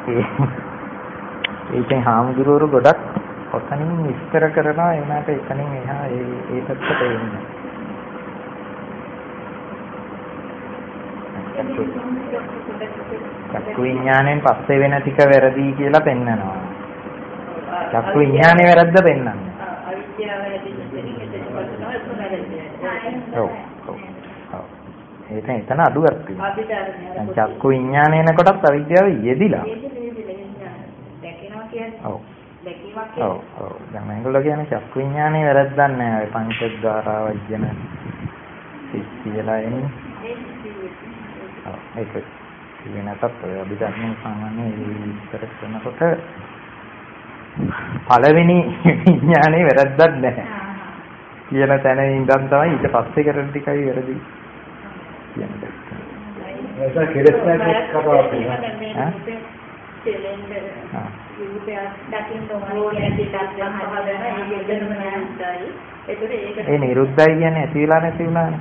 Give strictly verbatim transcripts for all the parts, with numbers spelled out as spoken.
ඒකෙන් හාමුදුරුවෝ ගොඩක් ඔතනින් විස්තර කරනවා එනකට එතනින් එහා ඒ ඒ පැත්තට එන්නේ. චක්කු විඥාණයෙන් පස්සේ වෙන ටික වැරදි කියලා පෙන්නනවා. චක්කු විඥානේ වැරද්ද පෙන්නන්නේ. අවිද්‍යාව ඔව් ඔව් ඔව් ඒක එතන අඩුවක් තියෙනවා. චක්කු විඥානේ එනකොටත් අවිද්‍යාව යෙදිලා. ඔව් ඔව් ඔව් දැන් මේගොල්ලෝ කියන්නේ චක්කු විඥානේ වැරද්දක් නෑ. ඔය පංචද්වාරා වජ්ජන කියලා එන්නේ. ඔව් ඒක වෙනසක් ඔය අභිධර්ම සාමාන්‍ය විස්තර කරනකොට පළවෙනි විඥානේ වැරද්දක් නැහැ කියන තැන ඉඳන් තමයි ඊට පස්සේ කරන ටිකයි වැරදි කියන්නේ. ඒක කෙලස් නැති කතාවක් නේ. ඒ නිරුද්ධයි කියන්නේ ඇති වෙලා නැති වෙලානේ.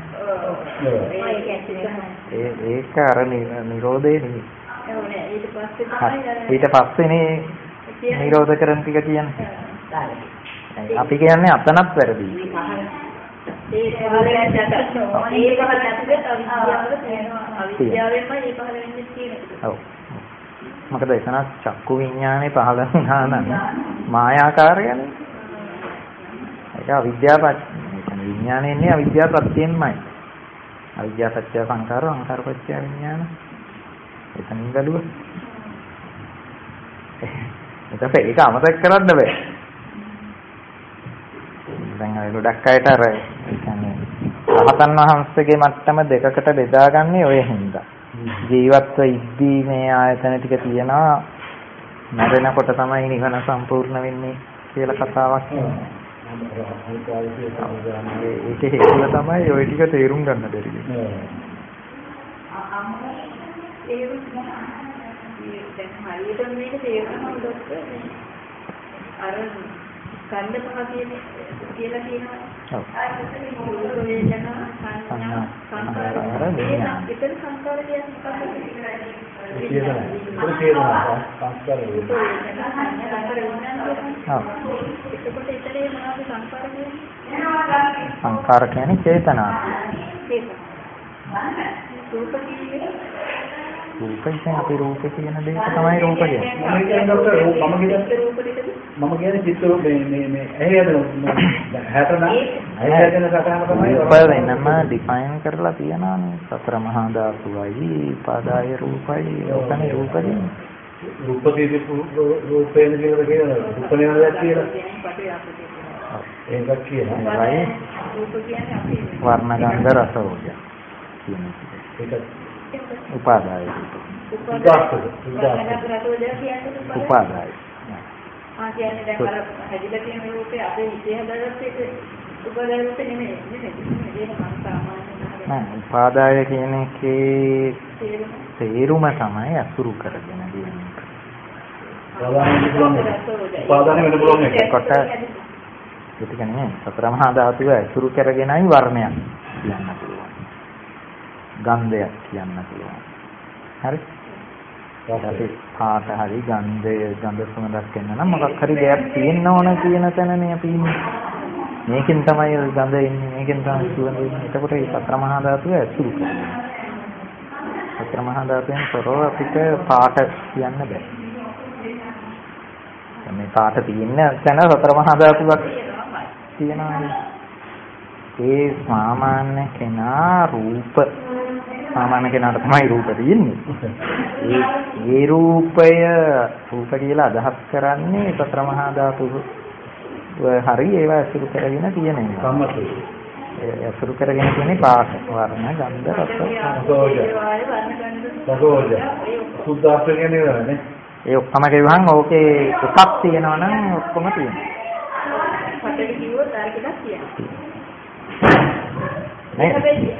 ඒ ඒක අර නිරෝධේ නෙමෙයි. ඊට පස්සේනේ නිරෝධ කරන ටික කියන්නේ. අපි කියන්නේ අතනත් වැරදි. ඒ පහළ වෙන්නේ ඒ පහළ නැතිද අවිද්‍යාවද තියෙනවා. අවිද්‍යාවෙන්මයි ඒ පහළ වෙන්නේ තියෙන්නේ. ඔව්. මොකද එතන චක්කු විඥානේ පහළ වුණා නම් මායාකාරයනේ. ඒක අවිද්‍යාවත් විඥානේ ඉන්නේ අවිද්‍යාව ප්‍රත්‍යයෙන්මයි. අවිද්‍යාව පත්‍ය සංකාර සංකාර පත්‍ය විඥාන. එතනින් බැලුවා. ඒක ඒක අමතක කරන්න බෑ. දැන් අය ගොඩක් අයට අර ඒ කියන්නේ රහතන් වහන්සේගේ මට්ටම දෙකකට බෙදාගන්නේ ඔය හින්දා. ජීවත්ව ඉද්දී මේ ආයතන ටික තියෙනවා මරණකොට තමයි නිවන සම්පූර්ණ වෙන්නේ කියලා කතාවක් තියෙනවා. ඒකේ හේතුව තමයි ඔය ටික තේරුම් ගන්න බැරි වෙන්නේ. හරියට මේක තේරුම් ගන්නකොට අර කන්ද පහ කියන්නේ කියලා කියනවා. ඔව්. රූප වේදනා සංඥා සංකාර වේදනා විතර සංකාර කියන්නේ සංකාර වේදනා සංකාර වේදනා සංකාර වේදනා. ඔව්. ඒකකොට ඉතරේ මොනවද සංකාර කියන්නේ? සංකාර කියන්නේ චේතනා. චේතනා. රූප කියන්නේ රූප කියන්නේ අපි රූප කියන දේ තමයි රූප කියන්නේ. මම කියන්නේ ડોක්ටර් මම කියන්නේ රූප දෙකද? මම කියන්නේ චිත්ත රූප මේ මේ මේ ඇහි හදන හැටන ඇහි හදන සටහන තමයි රූප වෙනම ඩිෆයින් කරලා තියනවානේ. සතර මහා ධාතුවයි පාදාය රූපයි ඔතන රූප කියන්නේ. රූප කීදී රූපේන කියලා කියනවා. රූප නේද කියලා. ඒක කියනවා. රූප කියන්නේ අපි වර්ණ ගන්ධ රස ඕජ කියන එක. උපාදාය උපාදාය ආ කියන්නේ දැන් අර හැදිලා තියෙන රූපේ අපේ හිතේ හදාගත්ත එක උපාදාය රූපේ නෙමෙයි නෙමෙයි ඒක සාමාන්‍ය නෑ උපාදාය කියන එකේ තේරුම තමයි අසුරු කරගෙන දෙන්නේ. උපාදාන වෙන බලන්නේ කොට ඒක කියන්නේ සතර මහා ධාතුව අසුරු කරගෙනයි වර්ණයක් කියන්න පුළුවන්. ගන්ධයක් කියන්න පුළුවන්. හරි? අපි පාට හරි ගන්ධය ගන්ධ සුවඳක් කියන්න නම් මොකක් හරි දෙයක් තියෙන්න ඕන කියන තැනනේ අපි ඉන්නේ. මේකෙන් තමයි ගන්ධ එන්නේ, මේකෙන් තමයි සුවඳ එන්නේ. එතකොට මේ සතර මහා ධාතුව ඇසුරු කරනවා. සතර මහා ධාතුවෙන් තොරව අපිට පාට කියන්න බෑ. මේ පාට තියෙන තැන සතර මහා ධාතුවක් තියෙනවා. ඒ සාමාන්‍ය කෙනා රූප සාමාන්‍ය කෙනාට තමයි රූප තියෙන්නේ. ඒ ඒ රූපය රූප කියලා අදහස් කරන්නේ සතර මහා ධාතු හරි ඒවා අසුරු කරගෙන තියෙන එක. සම්මතයි. ඒ අසුරු කරගෙන තියෙන්නේ පාට, වර්ණ, ගන්ධ, රස, සෝජ. සෝජ. සුද්ධාස්ත කියන්නේ නේද? ඒ ඔක්කොම කියවහන් ඕකේ එකක් තියෙනවා නම් ඔක්කොම තියෙනවා. පටේ කිව්වොත් අර එකක් තියෙනවා. නේ?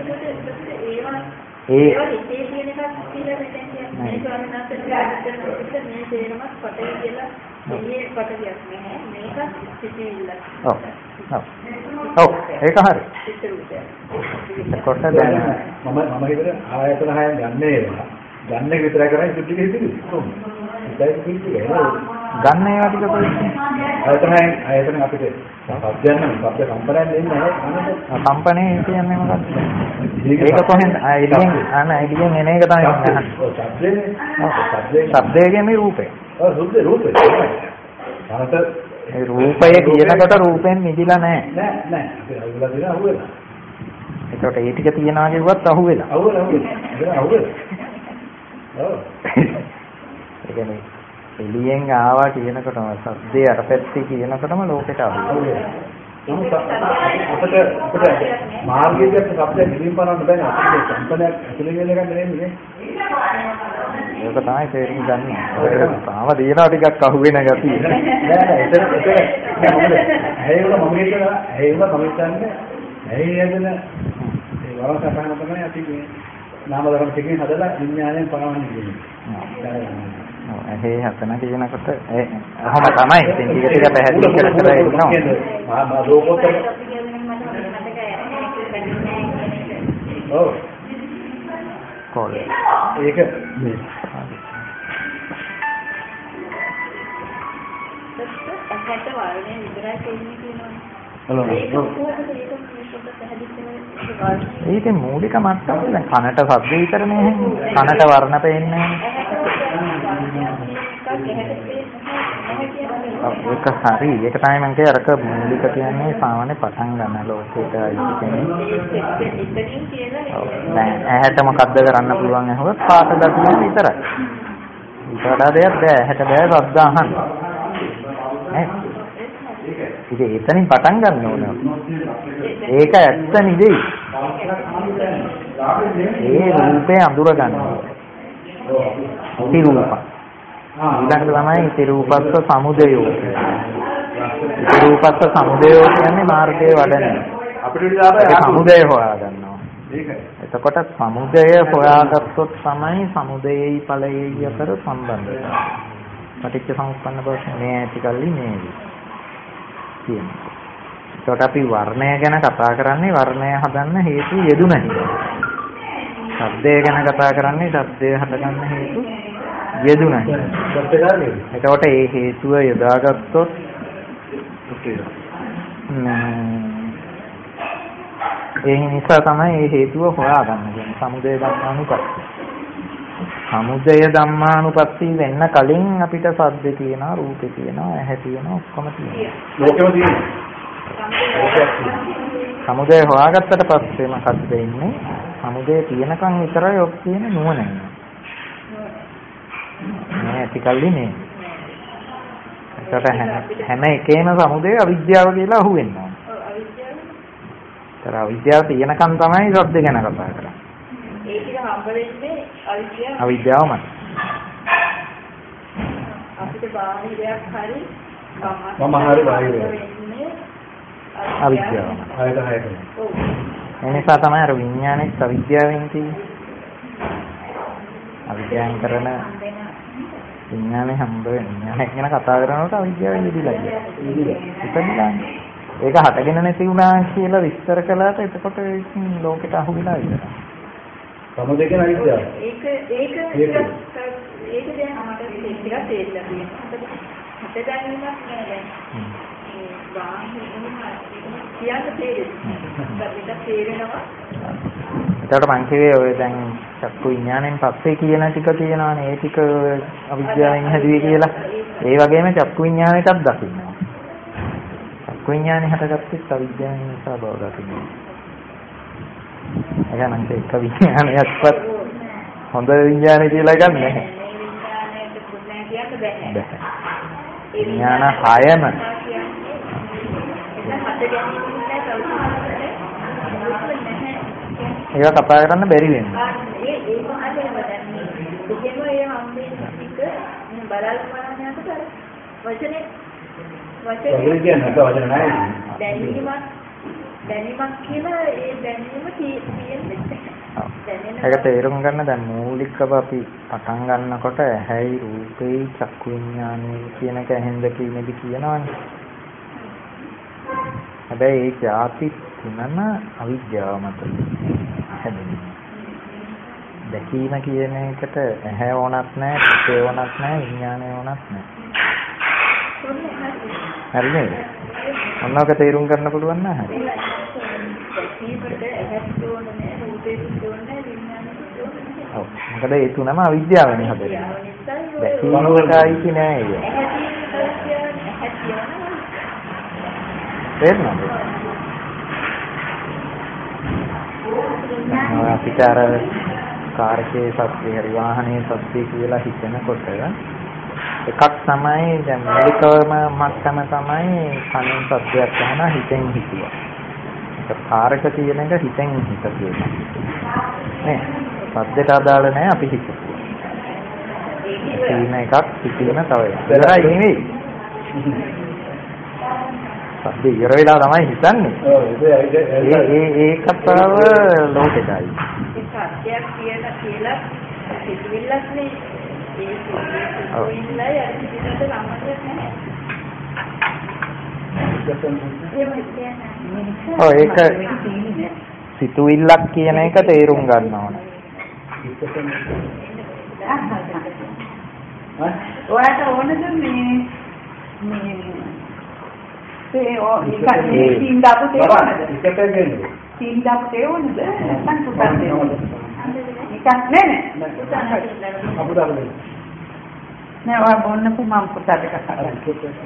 ඒ හිතේ තියෙන එකක් කියලා මෙතෙන් කියන්නේ මේ ස්වාමීනාථට ගාඩට මේ තේරමත් පටේ කියලා මේ පටියක් නෑ මේක සිතිවිල්ල. ඔව්. ඔව්. ඔව් ඒක හරි. කොට දැන් මම මම හිතන්නේ ආයතන හයෙන් ගන්න ඒවා. ගන්න එක විතරයි කරන්නේ සුද්ධි දෙකේ. සබ්දයක පිළිගන්නේ ගන්න ඒවා ටික කොහෙද? ආයතනයෙන් ආයතන අපිට සබ්දයන් නම් සබ්ද කම්පනයක් දෙන්නේ නැහැ. කම්පණය කියන්නේ මොකක්ද? ඒක කොහෙන්ද? ආ එළියෙන් අන එළියෙන් එන එක තමයි මම අහන්නේ. ඔව් සබ්දේ. සබ්දේ. ශබ්දය කියන්නේ රූපය. ඔව් රූපේ රූපේ. අනත ඒ රූපය කියනකොට රූපෙන් මිදිලා නැහැ. නෑ නෑ. අපි අහුවලා දෙන අහුවෙලා. ඒකට ඒ ටික තියනවා කියුවත් අහුවෙලා. අහුවෙලා අහුවෙලා. ඒක අහුවෙලා. ඔව්. ඒ කියන්නේ එළියෙන් ආවා කියනකොටම ශබ්දේ අර පැත්තේ කියනකොටම ලෝකෙට අහුවෙලා. නමුත් අපිට අපිට මාර්ගයේදී શબ્ද නිලින් බලන්න බෑ. අපිට කම්පනයක් ඇතුලේ වෙන එකක් නෙමෙයි. ඒක තමයි තේරුම් ගන්න. ඒක තාම දිනනවා ටිකක් අහුවෙන ගතිය. නෑ නෑ එතන එතන මොකද? ඇයිවල මම හිතන ඇයිවල මම හිතන්නේ ඇයි යදන ඒ වරසපහන තමයි අපි මේ නාම ධර්ම ටිකෙන් හදලා විඥාණයෙන් පනවන්නේ කියන්නේ. ඔව් ඇහි හතන කියනකොට ඒ අහම තමයි ඉතින් ටික ටික පැහැදිලි කර කර ඉන්නවා. මා මා ලෝකෝත්තර ඔව් කොල් ඒක මේ ඇහැට වර්ණය විතරයි කියන්නේ කියනවා. හලෝ ඒක මූලික මට්ටම දැන් කනට ශබ්ද විතරනේ ඇහෙන්නේ. කනට වර්ණ පේන්නේ ඒක හරි. ඒක තමයි මම කිය අරක මූලික කියන්නේ සාමාන්‍ය පටන් ගන්න ලෝකෙට අයිති කියන්නේ. දැන් ඇහැට මොකද්ද කරන්න පුළුවන් අහුවත් පාට දකින්න විතරයි. ඊට වඩා දෙයක් බෑ. ඇහැට බෑ ශබ්ද අහන්න. නේ? ඉතින් එතනින් පටන් ගන්න ඕනේ. ඒක ඇත්ත නෙවෙයි. ඒ රූපේ අඳුර ගන්න. තිරූප. ඊළඟට තමයි තිරූපස්ස සමුදයෝ. තිරූපස්ස සමුදයෝ කියන්නේ මාර්ගයේ වඩන. අපිට දාපේ සමුදය හොයා ගන්නවා. ඒකයි. එතකොට සමුදය හොයාගත්තොත් තමයි සමුදයයි ඵලයයි අතර සම්බන්ධතාවය. පටිච්ච සමුප්පන්න ප්‍රශ්නේ මේ ඇති කල්ලි මේවි. කියනවා. ඒකට අපි වර්ණය ගැන කතා කරන්නේ වර්ණය හදන්න හේතු යෙදුණයි. ශබ්දය ගැන කතා කරන්නේ ශබ්දය හදගන්න හේතු යෙදුණයි. එතකොට ඒ හේතුව යොදාගත්තොත් ඒ නිසා තමයි මේ හේතුව හොයාගන්න කියන්නේ සමුදය ධම්මානුපස්සී. සමුදය ධම්මානුපස්සී වෙන්න කලින් අපිට සද්ද තියෙනවා, රූපේ තියෙනවා, ඇහැ තියෙනවා, ඔක්කොම තියෙනවා. ලෝකෙම තියෙනවා. සමුදය හොයාගත්තට පස්සේ මොකක්ද වෙන්නේ? සමුදය තියෙනකන් විතරයි ඔක් තියෙන නුවණ එන්නේ. මේ ඇතිකල්ලි නේ. ඒකට හැම එකේම සමුදය අවිද්‍යාව කියලා අහුවෙනවා. ඔව් අවිද්‍යාව. ඒතර අවිද්‍යාව තියෙනකන් තමයි සද්ද ගැන කතා කරන්නේ. ඒ ටික හම්බ වෙන්නේ අවිද්‍යාව. අවිද්‍යාවමයි. අපිට බාහිරයක් හරි මම හරි බාහිරයක්. අවිද්‍යාවමයි. ආයත හයක. ඔව්. ඒ නිසා තමයි අර විඥානේ අවිද්‍යාවෙන් තියෙන්නේ. අවිද්‍යාවෙන් කරන විඥානේ හම්බ වෙන්නේ. ගැන කතා කරනකොට අවිද්‍යාව ඉදිරියලා ඉදිරිය. ඒක හටගෙන නැති වුණා කියලා විස්තර කළාට එතකොට ලෝකෙට අහු වෙලා ඉවරයි. සමුදය කියන අවිද්‍යාව. ඒක ඒක ඒක දැන් අපිට ටිකක් තේරිලා තියෙනවා. හිත දැනීමක් නෑ දැන්. ඒ බාහිර කියන්න තේරෙන්නේ. ඒක තේරෙනවා. එතකොට මං කිව්වේ ඔය දැන් චක්කු විඥාණයෙන් පස්සේ කියන ටික තියෙනවානේ. ඒ ටික අවිද්‍යාවෙන් හැදුවේ කියලා. ඒ වගේම චක්කු විඥාණයටත් දකින්නවා. චක්කු විඥාණය හටගත්තේ අවිද්‍යාවෙන් නිසා බව දකින්නවා. ඒක නම් ඒක විඥානයක්වත් හොඳ විඥානය කියලා එකක් නැහැ. විඥාන හයම ඒක කතා කරන්න බැරි වෙනවා. ඒ ඒ මොහොතේම දැන් කොහේම ඒ හම්බෙන්නේ ටික බලල් බලන්නකට අර වචනේ වචනේ කියන්නේ වචන නැහැ. දැනීමක් දැනීමක් කියලා ඒ දැනීම තියෙන්නේ. ඒක තේරුම් ගන්න දැන් මූලිකව අපි පටන් ගන්නකොට ඇහැයි රූපේ චක්කු විඥානය කියන එක ඇහෙන්ද කීමේදී කියනවනේ. හැබැයි ඒ જાති තුනම අවිද්‍යාව මත හැදෙනවා. දැකීම කියන එකට ඇහැ ඕනත් නැහැ, රූපේ ඕනත් නැහැ, විඥානය ඕනත් නැහැ. හරි නේද? මොනවාක තේරුම් ගන්න පුළුවන් නෑ හරි. දැකීමට ඇහැත් ඕනේ නැහැ, රූපේත් ඕනේ නැහැ, විඥානෙත් ඕනේ නැහැ. ඔව්. මොකද ඒ තුනම අවිද්‍යාවනේ හැදෙන්නේ. දැකීමටයි කියන්නේ නෑ ඒක. තේරුණාද? අපිට අර කාර්කේ සත්‍ය හරි වාහනේ සත්‍ය කියලා හිතනකොට එකක් තමයි දැන් මූලිකවම මට්ටම තමයි කනින් සත්‍යයක් ගන්න හිතෙන් හිතුවා. ඒක කාර්ක කියන එක හිතෙන් හිත කියනවා. නේ? සද්දට අදාළ නැහැ අපි හිතුවා. ඒක එකක් හිතීම තව එකක්. ඒකයි නෙවෙයි. සද්ද ඉර වෙලා තමයි හිතන්නේ. ඔව් ඒක ඒ ඒ ඒකත් තව ලෝකෙටයි. ඒ සත්‍යයක් කියන කියලා සිතුවිල්ලක් නේ. ඒ සිතුවිල්ලයි අර සිතුවිල්ලට සම්බන්ධයක් නැහැ. ඔව් ඒක සිතුවිල්ලක් කියන එක තේරුම් ගන්න ඕනේ. ඔයාට ඕනද මේ මේ ඒ ඔය ඉතින් සීන් දාපු තේ ඕනද? එකට ගන්නේ. සීන් දාපු තේ ඕනද? නැත්නම් පුතන් තේ ඕනද? එකක් නෑ නෑ. අපුට අපුට. නෑ ඔයා බොන්නකො මම පුතට එකක් අරන්.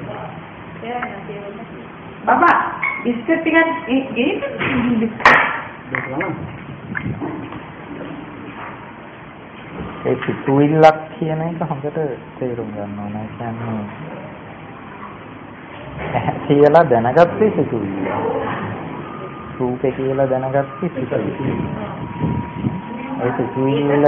බබා බිස්කට් ටිකක් ගේන්න ඒ සිතුවිල්ලක් කියන එක හොඳට තේරුම් ගන්න ඕනේ. ඒ කියන්නේ කියලා දැනගත්තේ සිතුවිල්ල. රූපේ කියලා දැනගත්තේ සිතුවිල්ල. ඒ සිතුවිල්ල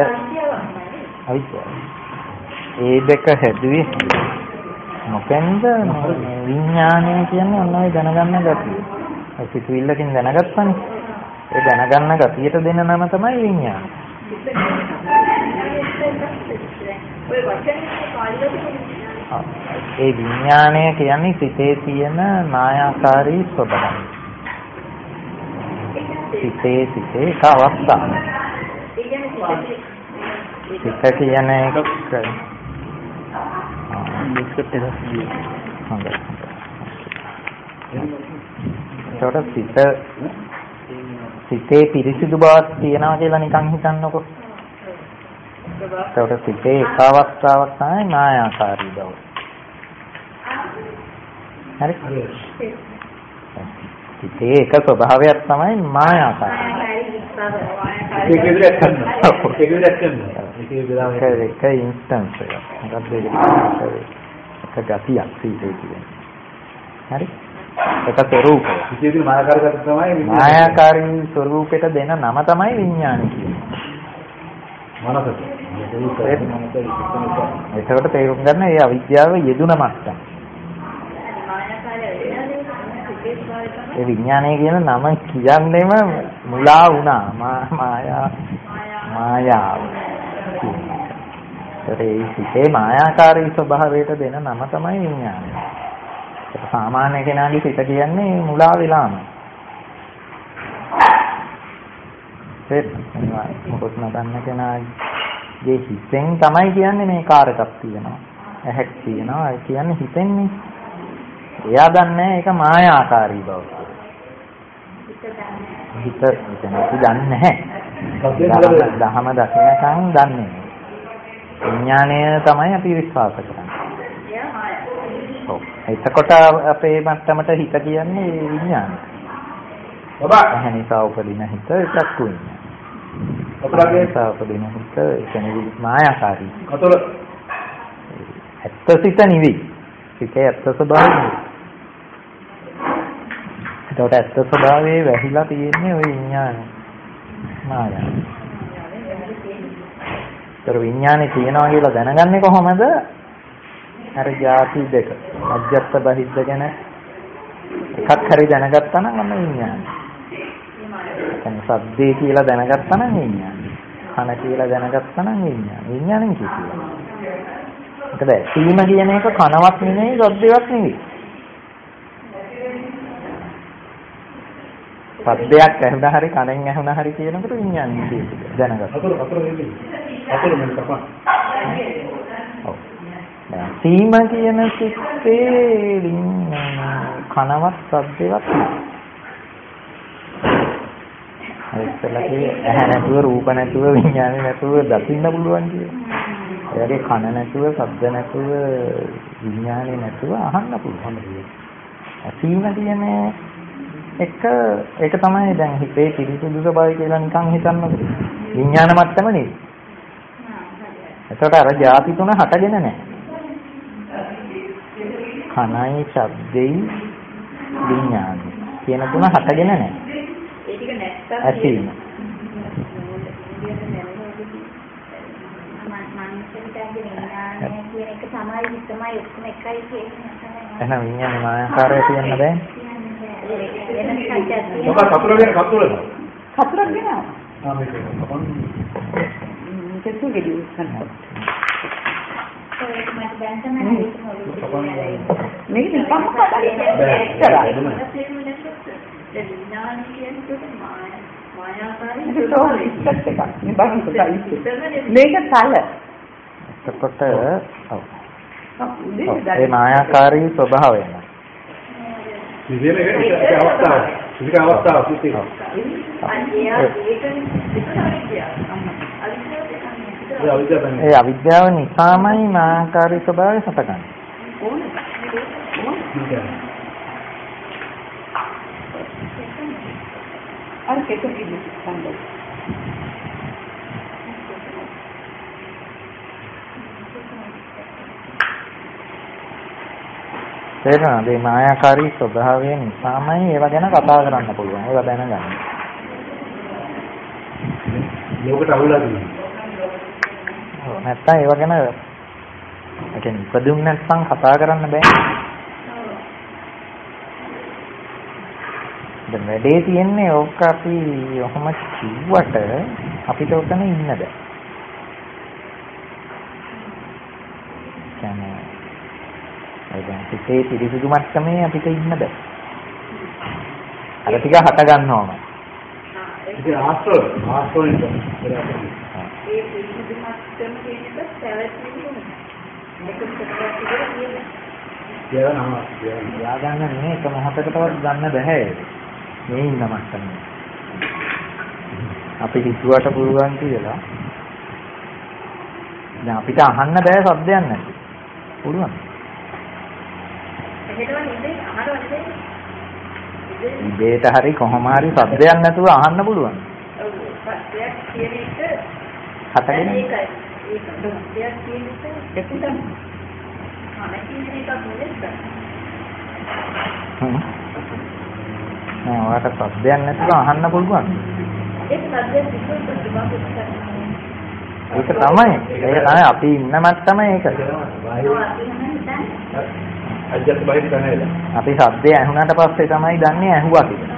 ඒ දෙක හැදුවේ මොකෙන්ද? විඥානය කියන්නේ ඔන්න ඔය දැනගන්න ගතිය. ඒ සිතුවිල්ලකින් දැනගත්තනේ. ඒ දැනගන්න ගතියට දෙන නම තමයි විඥානය. ඒ විඥානය කියන්නේ සිතේ තියෙන මායාකාරී ස්වභාවය. සිතේ සිතේ එක අවස්ථාවක්. සිත කියන එක බිස්කට් එක හොඳයි. ඒකට සිත සිතේ පිරිසිදු බවක් තියනවා කියලා නිකන් හිතන්නකො. ඒකට සිතේ එක අවස්ථාවක් තමයි මායාකාරී බව. හරි? සිතේ එක ස්වභාවයක් තමයි මායාකාරී. ඒක විදිහට කරනවා. ඒක විදිහට කරනවා. ඒක විදිහට ඒක ඉන්ස්ටන්ස් එක. මොකක්ද ඒක? ඒක ගතියක් සිතේ කියන්නේ. හරි? ඒක ස්වરૂපය. විශේෂයෙන් මායාකාරී තමයි මායාකාරී ස්වરૂපයට දෙන නම තමයි විඥානය කියන්නේ. මනසට. ඒකට තේරුම් ගන්න ඒ අවිද්‍යාව යෙදුන මට්ටම. ඒ විඥානය කියන නම කියන්නේම මුලා වුණා. මායා මායාව. ඒ සිතේ මායාකාරී ස්වභාවයට දෙන නම තමයි විඥානය. සාමාන්‍ය කෙනාගේ සිත කියන්නේ මුලා වෙලාම. ඒක මොකද නදන්න කෙනාගේ හිතෙන් තමයි කියන්නේ මේ කාර්යයක් තියෙනවා. ඇහක් තියෙනවා. ඒ කියන්නේ හිතෙන්නේ. එයා දන්නේ ඒක මායාකාරී බව. හිත හිතන්නේ දන්නේ නැහැ. දහම දකින්නකම් දන්නේ. විඥාණය තමයි අපි විශ්වාස කරන්නේ. එතකොට අපේ මට්ටමට හිත කියන්නේ විඥානය. බබා ඇහැ නිසා උපදින හිත චක්කු විඥානය. අපරාගේ නිසා උපදින හිත එතනදි මායාකාරී. අතොල ඇත්ත සිත නිවි. සිතේ ඇත්ත ස්වභාවය නෙවෙයි. ඒකට ඇත්ත ස්වභාවයේ වැහිලා තියෙන්නේ ওই විඥානය. මායාව. ඒතර විඥානේ තියනවා කියලා දැනගන්නේ කොහොමද? අර ಜಾති දෙක අජ්ජත් බහිද්ද ගැන එකක් හරි දැනගත්තා නම් අන්න විඥානය. එතන සද්දේ කියලා දැනගත්තා නම් විඥානය. කන කියලා දැනගත්තා නම් විඥානය. විඥානෙන් කිසිවක්. ඒක දැක්වීම කියන එක කනවත් නෙමෙයි සද්දේවත් නෙමෙයි. සද්දයක් ඇහුණා හරි කනෙන් ඇහුණා හරි කියනකොට විඥානය තියෙන්නේ දැනගන්න. අතුරු අතුරු වෙන්නේ. අතුරු මෙන්න කපන. ඔව්. දැන් සීම කියන සිත්තේ විඥාන කනවත් සද්දේවත් නැහැ. ඒකලකේ ඇහැ නැතුව රූප නැතුව විඥානේ නැතුව දකින්න පුළුවන් කියන්නේ. එයාගේ කන නැතුව ශබ්ද නැතුව විඥානේ නැතුව අහන්න පුළුවන්. සීම කියන එක ඒක තමයි දැන් හිතේ පිරිසුදු ස්වභාවය කියලා නිකන් හිතන්නකො. විඥාන මට්ටම නෙවෙයි. එතකොට අර ಜಾති තුන හටගෙන නැහැ. කනයි ශබ්දෙයි විඥානයි කියන තුන හටගෙන නැහැ. ඒ ටික නැත්තම් ඇසීම. එහෙනම් විඥානේ මායාකාරය කියන්න බෑ. මොකක් කතුරු වෙන කතුරු වෙන. කතරක් ගෙනාවා. ආ මේක කපන. ඒක ගෙඩි උස්සන්න. මේක නිකම්ම මේක තල. එතකොට ඔව්. ඒ මායාකාරී ස්වභාවය නේද? ඉතින් මේක අවස්ථාව. ඉතින් අවස්ථාව කිසි. ඒ අවිද්‍යාව නිසාමයි මායාකාරී ස්වභාවය හටගන්නේ. අර කෙටු කිව්ව සම්බන්ධ. තේරෙනවද? මේ මායාකාරී ස්වභාවය නිසාමයි ඒවා ගැන කතා කරන්න පුළුවන්. ඒවා දැනගන්න. ලෝකට අවුලක් නෙවෙයි. නැත්තම් ඒවා ගැන ඒ කියන්නේ ඉපදුම් නැත්නම් කතා කරන්න බෑ. දැන් වැඩේ තියෙන්නේ ඕක අපි ඔහොම කිව්වට අපිට ඔතන ඉන්න බෑ. කියන්නේ ඒ දැන් පිටේ පිරිසිදු මට්ටමේ අපිට ඉන්න බෑ. අර ටික හට ගන්නවම. ඉතින් ආස්තෝ ආස්තෝ ඉන්න. ඒ පිළිසිදු මට්ටම කියන එක පැවැත්මෙන්නේ මේක පිටකට කියන්නේ. කියලා නම යා ගන්න නෙමෙයි එක මොහොතකටවත් ගන්න බෑ. මේ ඉන්න මට්ටම. අපි හිතුවට පුළුවන් කියලා. දැන් අපිට අහන්න බෑ શબ્දයක් නැති. පුළුවන්. එහෙටම ඉන්නේ අහනවද? ඉබේට හරි කොහොම හරි શબ્දයක් නැතුව අහන්න පුළුවන්. ඔව්. සත්‍යයක් කියන එක හතගෙන ඒකයි. ඒක සත්‍යයක් කියන එක එතන. අනකින් එකක් නෙවෙයි. හ්ම්. නෑ ඔයාලට શબ્දයක් නැතුව අහන්න පුළුවන්. ඒක සත්‍යයක් විශ්වාස කරනවා. ඒක තමයි. ඒක තමයි අපි ඉන්න මට්ටම ඒක. අජත් බයිත් නැහැ. අපි શબ્දය ඇහුණාට පස්සේ තමයි දන්නේ ඇහුවා කියලා.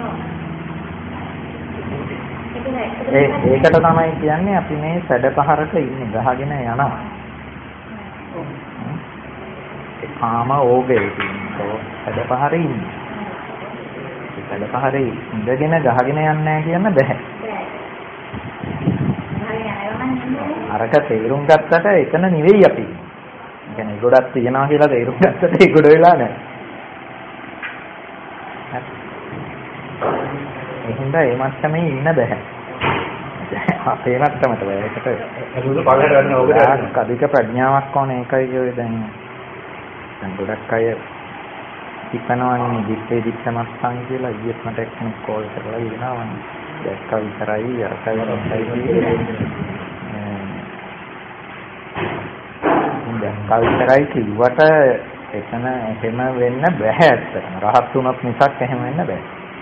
ඒ ඒකට තමයි කියන්නේ අපි මේ සැඩ පහරක ඉන්නේ ගහගෙන යනවා. ඒ කාම ඕගේ තියෙනවා. සැඩ පහරේ ඉන්නේ. ඒ සැඩ පහරේ ඉඳගෙන ගහගෙන යන්නේ නැහැ කියන්න බෑ. අරක තේරුම් ගත්තට එතන නෙවෙයි අපි. ඒ කියන්නේ ගොඩක් තියනවා කියලා තේරුම් ගත්තට ඒ ගොඩ වෙලා නැහැ. එහෙනම් ඒ මට්ටමේ ඉන්න බෑ. අපේ මට්ටමට බෑ. ඒකට ඒක පළට ගන්න ඕකට අධික ප්‍රඥාවක් ඕනේ. ඒකයි කියෝයි දැන් දැන් ගොඩක් අය ඉපනවන්නේ දිත්තේ දිත්තමස්සන් කියලා. ඊයේත් මට එක්කෙනෙක් කෝල් කරලා ඉනවා. දැක්ක විතරයි අරකයි රොස්සයි කියන්නේ. දැක්ක විතරයි කිව්වට එතන එහෙම වෙන්න බෑ ඇත්තටම. රහත් වුණත් මිසක් එහෙම වෙන්න බෑ.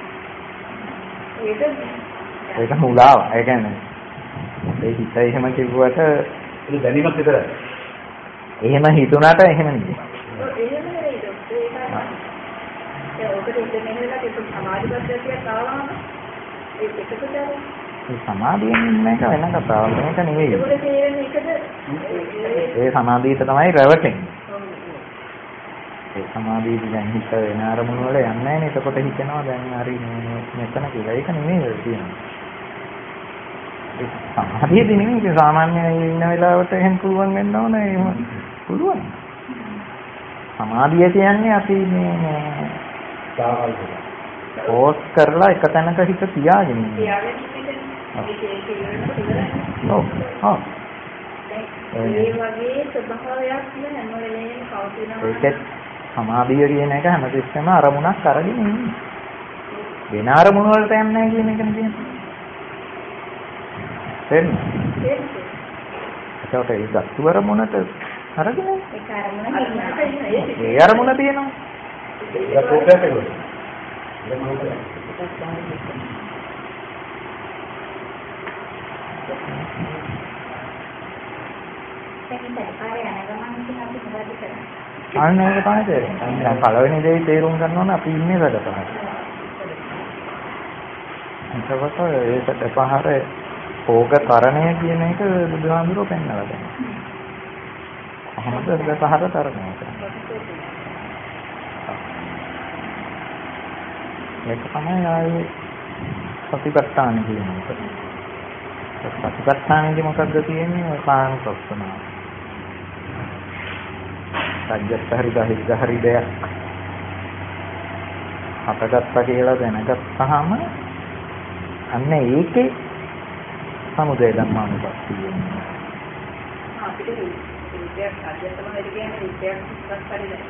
ඒක ඒක මුලාව. ඒ කියන්නේ ඒ හිත එහෙම කිව්වට ඒක දැනීමක් විතරයි. එහෙම හිතුණාට එහෙම නෙමෙයි. එහෙම නෙවෙයි ડોක්ටර් ඒක ඔකට ඉඳගෙන ඉන්නලා ඒක සමාධි පද්ධතියක් ආවම ඒක එකකට ඒ සමාධියෙන් ඉන්න එක වෙන කතාවක්. මේක නෙවෙයි. ඒකට තේරෙන එකද ඒ සමාධියට තමයි රැවටෙන්නේ. ඒ සමාධියදී දැන් හිත වෙන අරමුණු වල යන්නේ නැහැ නේ. එතකොට හිතෙනවා දැන් හරි මෙතන කියලා. ඒක නෙමෙයි තියෙන්නේ. ඒ සමාධියදී නෙමෙයි. ඉතින් සාමාන්‍යයෙන් ඉන්න වෙලාවට එහෙම පුළුවන් වෙන්න ඕන. එහෙම පුළුවන්. සමාධිය කියන්නේ අපි මේ පෝස් කරලා එක තැනක හිත තියාගෙන ඉන්න. තියාගෙන ඉන්න. ඔව්. ඔව්. ඒ වගේ ස්වභාවයක් නේ හැම වෙලේම පවතිනවා. ඒකත් සමාධිය කියන එක හැමතිස්සෙම අරමුණක් අරගෙන ඉන්නේ. වෙන අරමුණු වලට යන්නේ නැහැ කියන එකනේ කියන්නේ. තේරෙනවද? ඒකට ඒ දස්තු අරමුණට අරගෙන ඒක අරමුණ ඒ අරමුණ තියෙනවා. ඒක ප්‍රෝග්‍රෑම් එකවල. අන්න ඒක තමයි තේරෙන්නේ. දැන් පළවෙනි දේ තේරුම් ගන්න ඕන අපි ඉන්නේ වැඩපහර. එතකොට ඒ වැඩපහර භෝගකරණය කියන එක බුදුහාමුදුරුවෝ පෙන්නලා දෙනවා. කොහොමද වැඩපහර තරණය කරන්නේ? ඒක තමයි ආයේ සතිපට්ඨාන කියන්නේ. සතිපට්ඨානෙදි මොකක්ද තියෙන්නේ? කායන ප්‍රශ්නාව. සත්‍යත් හරි බහිද්ද හරි දෙයක් හටගත්තා කියලා දැනගත්තාම අන්න ඒකේ සමුදය ධම්මානුපස්සීය අපිට විද්‍යාවක් අධ්‍යයනය කරන කියන්නේ විද්‍යාවක්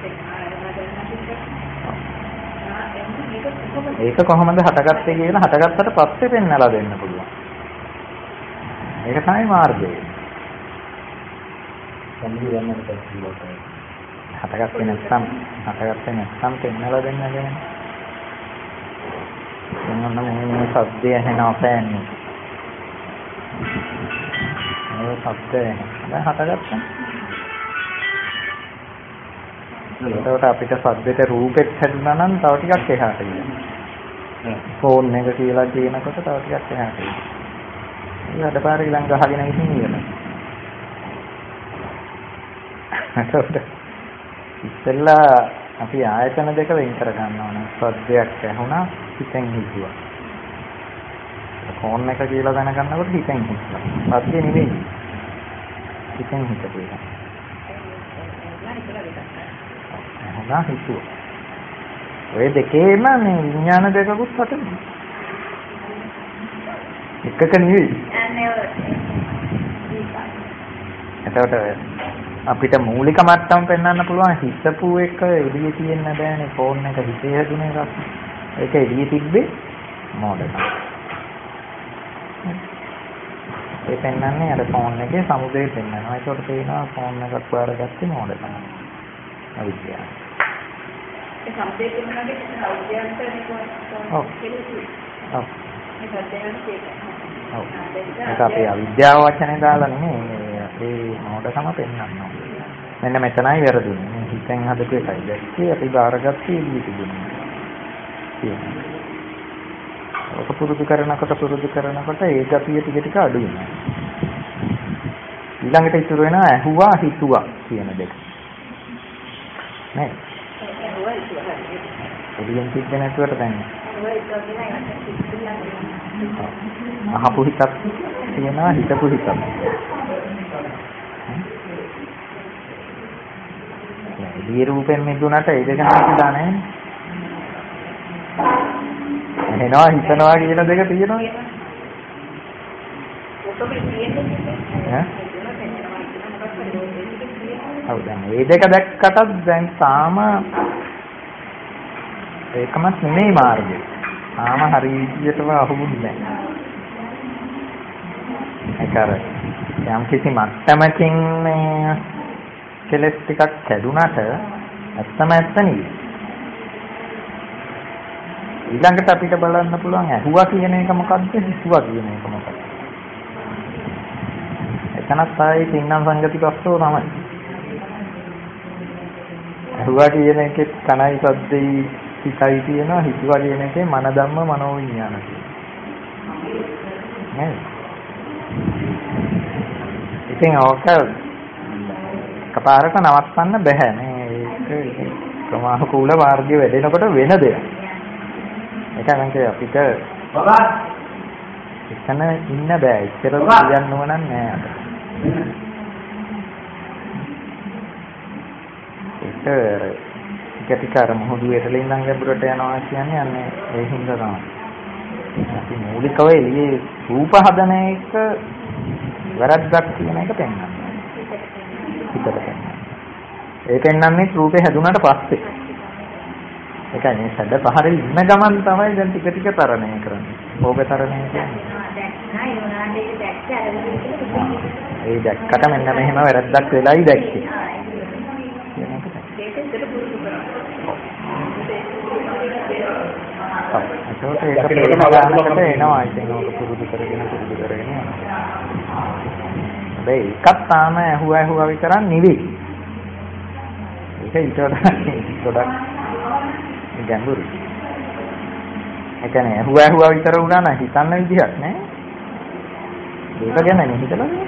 පස්සට ඒක කොහොමද හටගත්තේ කියලා හටගත්තට පස්සේ පෙන්නලා දෙන්න පුළුවන්. ඒක තමයි මාර්ගය. සම්මුතිය යන්නට පස්සේ හටගත්තේ නැත්නම් හටගත්තේ නැත්නම් පෙන්නලා දෙන්න ගැන. එන්නම මේ සද්දය ඇහෙනවා පෑන්නේ. ඒ සද්දය දැන් හටගත්තා. ඒකට අපිට සද්දෙට රූපෙත් හැදුනා නම් තව ටිකක් එහාට ගියා. ෆෝන් එක කියලා කියනකොට තව ටිකක් එහාට ගියා. ඒ අඩපාර ඊළඟ ගහගෙන ඉතින් ඉවරයි. එතකොට ඉස්සෙල්ලා අපි ආයතන දෙක වෙන් කර ගන්න ඕන. සද්දයක් ඇහුණා හිතෙන් හිතුවා. ෆෝන් එක කියලා දැනගන්නකොට හිතෙන් හිතුවා. සද්දේ නෙවෙයි. හිතෙන් හිතුවා. එහෙනම් හිතුවා. ඔය දෙකේම මේ විඥාන දෙකකුත් හටගන්නවා. එකක නෙවෙයි. එතකොට අපිට මූලික මට්ටම පෙන්වන්න පුළුවන් හිතපු එක එළියේ තියෙන්න බෑනේ ෆෝන් එක හිතේ හැදුන එකක්. ඒක එළියේ තිබ්බේ මොඩකම. ඒ පෙන්වන්නේ අර ෆෝන් එකේ සමුදේ පෙන්වනවා. ඒකට තේනවා ෆෝන් එකක් වරගත්තේ මොඩකම. අවිද්‍යාව. ඒ සමුදේ පෙන්වන්නේ අවුද්‍යාවන්තනේ කොහොමද? ඔව්. ඔව්. ඒක දැනගන්න ඔව්. ඒක අපි අවිද්‍යාව වචනේ දාලා නෙමෙයි ඒ මොඩකම පෙන්වන්න ඕනේ. මෙන්න මෙතනයි වැරදුනේ. මේ හිතෙන් හදපු එකයි. දැක්කේ අපි බාරගත්තේ එළිය තිබුණා. කියන්නේ. ඔක පුරුදු කරනකොට පුරුදු කරනකොට ඒ ගතිය ටික ටික අඩු වෙනවා. ඊළඟට ඉතුරු වෙනවා ඇහුවා හිතුවා කියන දෙක. නේද? එළියෙන් තිබ්බ නැතුවට දැන් අහපු හිතක් තියෙනවා හිතපු හිතක්. එළිය රූපෙන් මිදුණට ඒ දෙක නැතිලා නැහැ. එහෙනවා හිතනවා කියන දෙක තියෙනවා. ඈ? ඔව් දැන් මේ දෙක දැක්කටත් දැන් තාම ඒකමත් නෙමෙයි මාර්ගය. තාම හරි විදියටම අහුුන්නේ නැහැ. ඒකර යම් කිසි මට්ටමකින් මේ කෙලස් ටිකක් කැඩුනට ඇත්තම ඇත්ත නෙවෙයි. ඊළඟට අපිට බලන්න පුළුවන් ඇහුවා කියන එක මොකක්ද හිතුවා කියන එක මොකක්ද. එතනත් ආයේ තින්නම් සංගතිපස්සෝ තමයි. ඇහුවා කියන එකේ කණයි සද්දේ හිතයි තියෙනවා හිතුවා කියන එකේ මන ධම්ම මනෝ විඥාන තියෙනවා. නේද? ඉතින් ඕක කපාරක නවත්තන්න බෑ නේ. ඒක ක්‍රමානුකූල මාර්ගය වැඩෙනකොට වෙන දෙයක්. ඒකයි මම කිය අපිට බබා එතන ඉන්න බෑ. ඉතර කියන්න ඕන නෑ අද. ඒක ටික අර මොහොදු වේටලින් ඉඳන් ගැඹුරට යනවා කියන්නේ අන්නේ ඒ හින්දා තමයි. අපි මූලිකව එළියේ රූප හදන එක වැරද්දක් කියන එක පෙන්වන්නේ. හිතට පෙන්වන්නේ. ඒ පෙන්වන්නේ රූපේ හැදුනට පස්සේ. ඒකයි මේ සැඩ පහරේ ඉන්න ගමන් තමයි දැන් ටික ටික තරණය කරන්නේ. භෝග තරණය කියන්නේ. ඒ දැක්කට මෙන්න මෙහෙම වැරද්දක් වෙලයි දැක්කේ. ඒකට ඒක පේනවාකට එනවා. ඉතින් ඕක පුරුදු කරගෙන පුරුදු කරගෙන යනවා. හැබැයි එකක් තාම ඇහුවා ඇහුවා විතරක් නෙවෙයි. ඒක ඊට වඩා ගොඩක් ගැඹුරුයි. ඒ කියන්නේ ඇහුවා ඇහුවා විතර වුණා නම් හිතන්න විදිහක් නෑ. ඒක ගැන නේ හිතලා නෑ.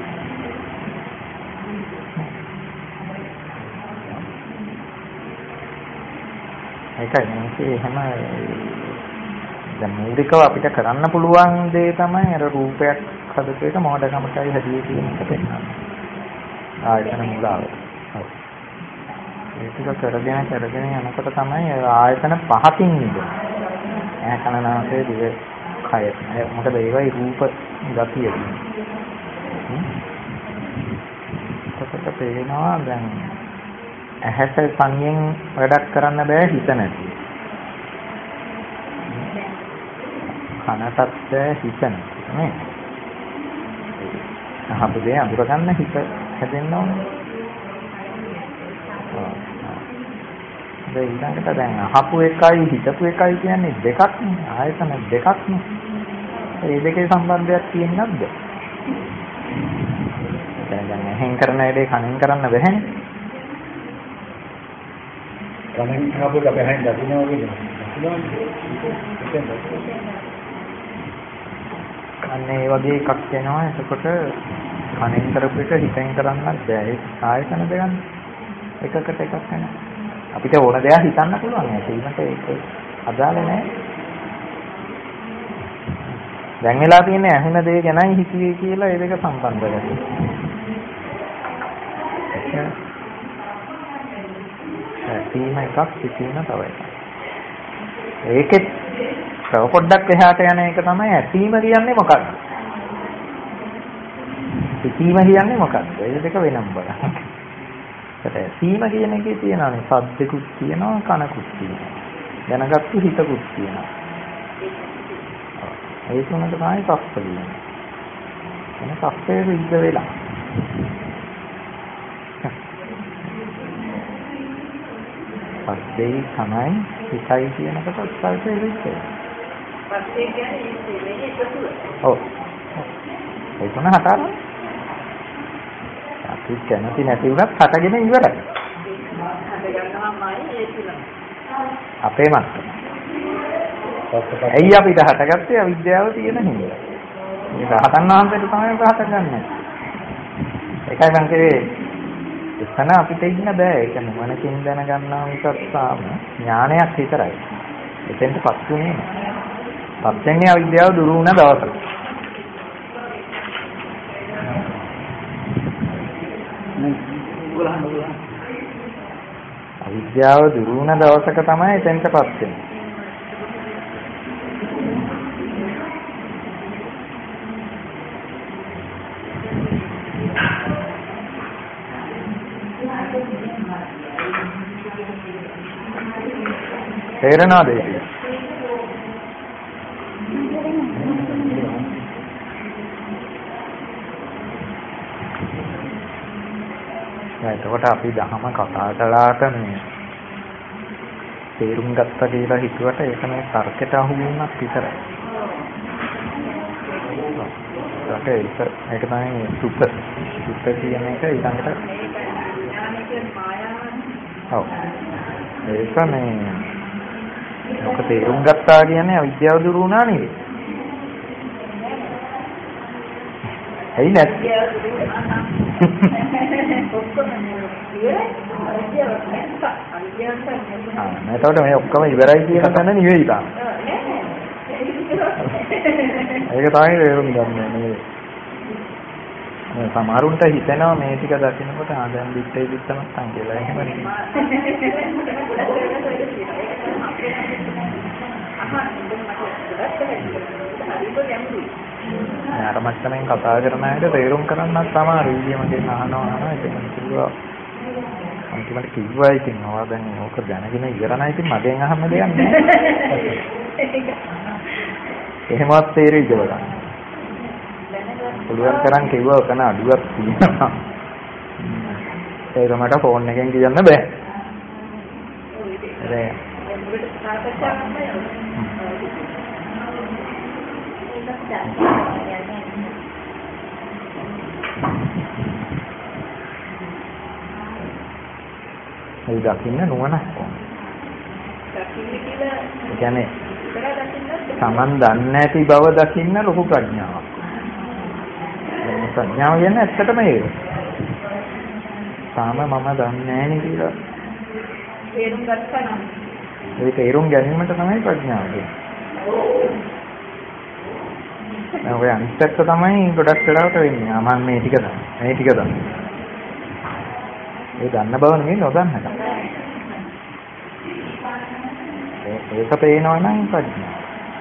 ඒකයි මේක එහෙම දැන් මූලිකව අපිට කරන්න පුළුවන් දේ තමයි අර රූපයක් හදපු එක මොඩකමටයි හැදියේ කියන එක පෙන්නන්නේ. ආයතන මුලාව. ඔව්. ඒක කරගෙන කරගෙන යනකොට තමයි ආයතන පහකින් ඉන්නේ. ඈ කනනාසේ දිව කය. මොකද ඒවයි රූප ගතිය තියෙන්නේ. ඒකට පේනවා දැන් ඇහැට සංයෙන් වැඩක් කරන්න බෑ හිත නැති. කනටත් හිත නැති නේ. අහබදේ අඳුර ගන්න හිත හැදෙන්න ඕනේ. ඒ ඊළඟට දැන් අහපු එකයි හිතපු එකයි කියන්නේ දෙකක් නේ. ආයතන දෙකක් නේ. ඒ දෙකේ සම්බන්ධයක් තියෙන්නේ නැද්ද? දැන් දැන් එහෙන් කරන වැඩේ කනෙන් කරන්න බැහැනේ. කලින් අපිට බැහැන් දකින්නවා කියන්නේ. අන්න ඒ වගේ එකක් එනවා. එතකොට කනෙන් කරපු එක හිතෙන් කරන්නත් බෑ. ඒ ආයතන දෙකක් එකකට එකක් වෙනවා. අපිට ඕන දෙයක් හිතන්න පුළුවන්. ඒකට ඒක අදාළ නැහැ. දැන් වෙලා තියෙන්නේ ඇහුන දේ ගැනයි හිතුවේ කියලා ඒ දෙක සම්බන්ධ කරගන්න. ඇසීම එකක් සිතීම තව එකක්. ඒකෙත් තව පොඩ්ඩක් එහාට යන එක තමයි ඇසීම කියන්නේ මොකක්ද? සිතීම කියන්නේ මොකක්ද? ඒ දෙක වෙනම බලන්න. ඒත් ඇසීම කියන එකේ තියෙනවානේ සද්දකුත් තියෙනවා කනකුත් තියෙනවා. දැනගත්තු හිතකුත් තියෙනවා. ඒ තුනට තමයි සස්ස කියන්නේ. එන සස්සේ විද්ද වෙලා. පස්සේ තමයි හිතයි කියනකොට ස්පර්ශය වෙන්නේ. පස්සේ කියන්නේ මේ එකතුව. ඔව්. ඒ තුන හතරයි. අපි කැමති නැති වුණත් හටගෙන ඉවරයි. හද ගන්නවාමයි ඒ තුන. අපේ මත්තම. ඇයි අපිට හටගත්තේ අවිද්‍යාව තියෙන හින්දා. මේ රහතන් වහන්සේට තමයි හටගන්නේ. ඒකයි මම කියේ එතන අපිට ඉන්න බෑ. ඒක මොනකින් දැනගන්නවා මිසක් සාම ඥානයක් විතරයි. එතෙන්ට පස්සුනේ නෑ. පස්සෙන්නේ අවිද්‍යාව දුරු වුණ දවසට. අවිද්‍යාව දුරු වුණ දවසක තමයි එතෙන්ට පස්සෙන්නේ. තේරෙනවද ඒක? එතකොට අපි දහම කතා කළාට මේ තේරුම් ගත්ත කියලා හිතුවට ඒක මේ තර්කයට අහු වුණත් විතරයි. ඒක ඒක තමයි සුපර් සුපර් කියන එක ඊළඟට ඔව් ඒක මේ ඔක තේරුම් ගත්තා කියන්නේ අවිද්‍යාව දුරු වුණා නේද? ඇයි නැත්නම් ඔක්කොම ඉවරයි. අවිද්‍යාව නැත්නම් ආ එතකොට මේ ඔක්කොම ඉවරයි කියන තැන නෙවෙයි තාම. ඒක තමයි තේරුම් ගන්න මේ මේ සමහරුන්ට හිතෙනවා මේ ටික දකින්නකොට ආ දැන් පිටේ පිටම නැත්තම් කියලා. එහෙම නෙවෙයි. අර මත්තමෙන් කතා කරන අයට තේරුම් කරන්නත් තමයි ඊයමගෙන් අහනවා අහනවා ඉතින් කිව්වා අන්තිමට කිව්වා ඉතින් ඔයා දැන් ඕක දැනගෙන ඉවරනයි ඉතින් මගෙන් අහන්න දෙයක් නැහැ. එහෙමවත් තේරෙයිද බලන්න. පුළුවන් තරම් කිව්වා ඔතන අඩුවක් තියෙනවා. ඒක මට ෆෝන් එකෙන් කියන්න බෑ. ඒ ඒ දකින්න නුවණක් ඕන. ඒ කියන්නේ Taman දන්නේ නැති බව දකින්න ලොකු ප්‍රඥාවක්. මේ ප්‍රඥාව කියන්නේ ඇත්තටම ඒක. තාම මම දන්නේ නැහැ නේ කියලා. තේරුම් ගත්තා නම් ඒ තේරුම් ගැනීමට තමයි ප්‍රඥාව කියන්නේ. ඔය අනිත් පැත්ත තමයි ගොඩක් වෙලාවට වෙන්නේ. මම මේ ටික දන්නවා. මේ ටික දන්නවා. ඒ දන්න බව නෙමෙයි නොදන්න එක. ඒක පේනවා නම් ප්‍රඥාව.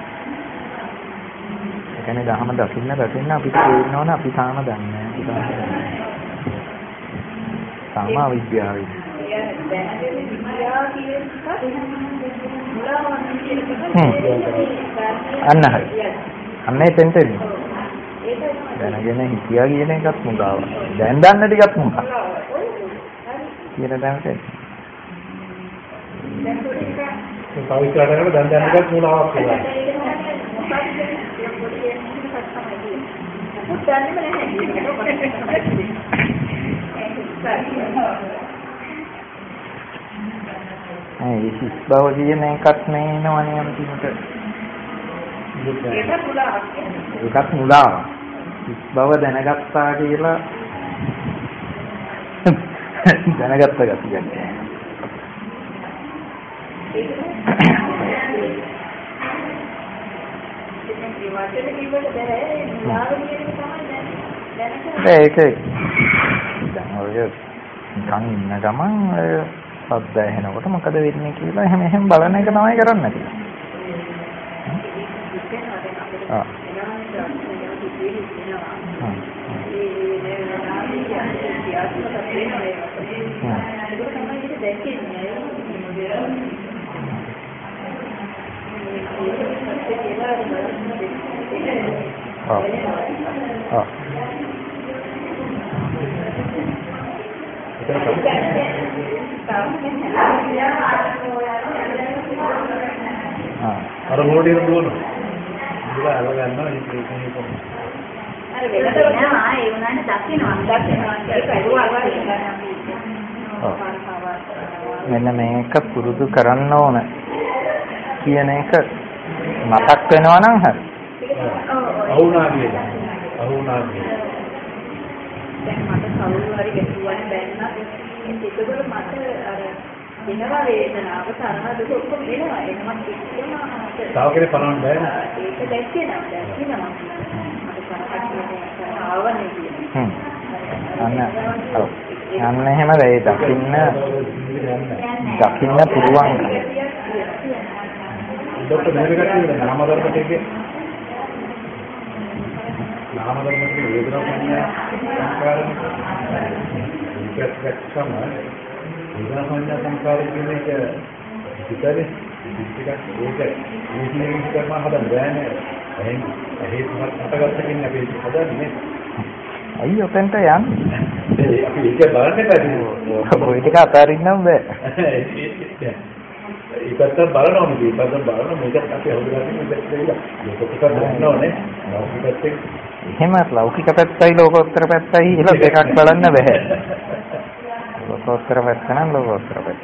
ඒ කියන්නේ ධර්ම දකින්න දකින්න අපිට තේරෙනවනේ අපි තාම දන්නේ නැහැ. තාම අවිද්‍යාවයි. අන්න හරි. අන්න එතෙන්ට එන්නේ. දැනගෙන හිතියා කියන එකත් මුගාව. දැන් දන්න ටිකත් මුගාව. කියන දැනට එන්නේ. ඒ කවිකාරකට දැන් දැන් එකක් මුලාවක් කියලා. ඒ සිස් බව කියන එකත් නේනවනේ අන්තිමට. ඒකත් මුලාවක්. සිස් බව දැනගත්තා කියලා දැනගත්ත ගතියක්. ඒක දැන් ඔය නිකන් ඉන්න ගමන් සද්ද ඇහෙනකොට මොකද වෙන්නේ කියලා එහෙම එහෙම බලන එක තමයි කරන්න තියෙන්නේ. ආ. ආ. ආ. අර මොඩියර දුවන. ඉතින් අර ගන්නවා ඉතින් ඒක අර වෙලද නෑ ඒ උනානේ දකින්නවා දකින්නවා කියලා මෙන්න මේක පුරුදු කරන්න ඕන කියන එක මතක් වෙනවා නම් හරි. අහුණා කියලා. අහුණා කියලා. දැන් මට කවුරු හරි ගැටුවානේ දැන්නත් ඒකවල මට අර වෙනවා වේදනාව තරහ දුක ඔක්කොම වෙනවා එනම කිසිම තාව කෙනෙක් පනවන්න බෑ. ඒක දැක්කේනවා දැක්කේනවා මට සරහට ආවනේ කියන්නේ. හ්ම්. අන්න ඔව්. අන්න එහෙම වෙයි දකින්න දකින්න පුළුවන්. ડોક્ટર මේකට කියන නාම ධර්ම ටිකේ නාම ධර්ම ටිකේ වේදනා සංඥා සංකාරණ ඒකත් දැක්කම වේදනා සංඥා සංකාර කියන එක විතරේ ටිකක් ඒක ඉංග්‍රීසි කරම හදන්න බෑනේ. එහෙන් එහෙත් මතකගත කෙනෙක් අපි හදන්නේ. අයියෝ ඔතෙන්ට යන්නේ. අපි ඒක බලන්න බෑ. ඔය ටික අතාරින්නම් බෑ. ඒකත් බලනවා නේ. ඒකත් බලනවා මේකත් අපි හොදගන්නේ මේකත් කියලා. ඒකත් බලනවානේ. ලෞකිකත් එහෙම ලෞකික පැත්තයි ලෝකෝත්තර පැත්තයි කියලා දෙකක් බලන්න බෑ. ලෝකෝත්තර පැත්ත නම් ලෝකෝත්තර පැත්ත.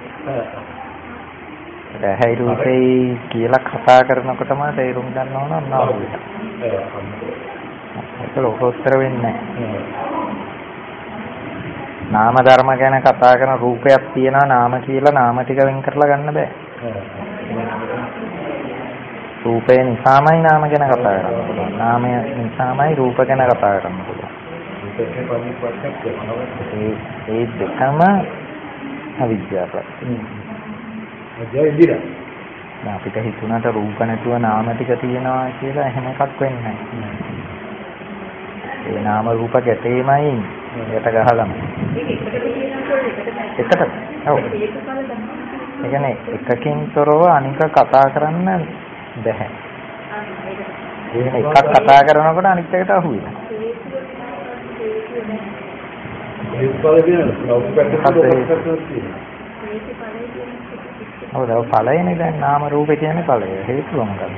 ඇයි රූපේ කියලා කතා කරනකොටම තේරුම් ගන්න ඕන නෑ. ඒක ලෝකෝත්තර වෙන්නේ නැහැ. නාම ධර්ම ගැන කතා කරන රූපයක් තියෙනවා නාම කියලා නාම ටික වෙන් කරලා ගන්න බෑ. රූපේ නිසාමයි නාම ගැන කතා කරන්න පුළුවන්. නාමය නිසාමයි රූප ගැන කතා කරන්න පුළුවන්. ඒ ඒ දෙකම අවිද්‍යාවක්. ජය අපිට හිතුණට රූප නැතුව නාම ටික තියෙනවා කියලා එහෙම එකක් වෙන්නේ නැහැ. ඒ නාම රූප ගැටේමයි යට ගහගම. එකට ඔව්. ඒ කියන්නේ එකකින් තොරව අනික කතා කරන්න බැහැ. එකක් කතා කරනකොට අනිත් එකට අහු වෙනවා. ඒ පළවෙනි ඔව් ඒක ඵලයනේ දැන් නාම රූපේ කියන්නේ ඵලය. හේතුව මොකක්ද?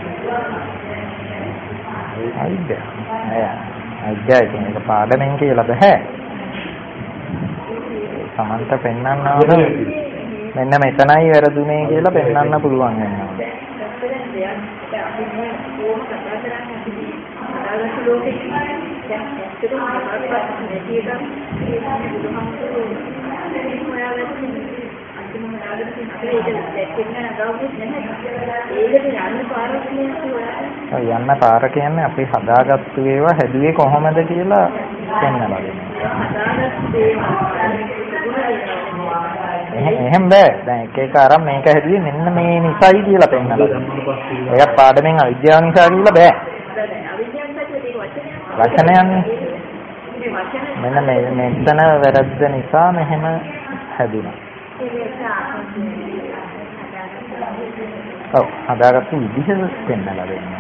අවිද්‍ය. අය අවිද්‍යයි කියන්නේ පාඩමෙන් කියලා බෑ. සමන්ත පෙන්වන්න ඕන මෙන්න මෙතනයි වැරදුනේ කියලා පෙන්වන්න පුළුවන් වෙනවා. යන්න පාර කියන්නේ අපි හදාගත්තු ඒවා හැදුවේ කොහොමද කියලා පෙන්වනවා. එහෙම බෑ. දැන් එක එක අරන් මේක හැදුවේ මෙන්න මේ නිසයි කියලා පෙන්වනවා. ඒක පාඩමෙන් අවිද්‍යාව නිසා කියලා බෑ. වචනයන්නේ මෙන්න මේ මෙතන වැරද්ද නිසා මෙහෙම හැදුණා. ඔව් හදාගත්තු විදිහ පෙන්නලා දෙන්න.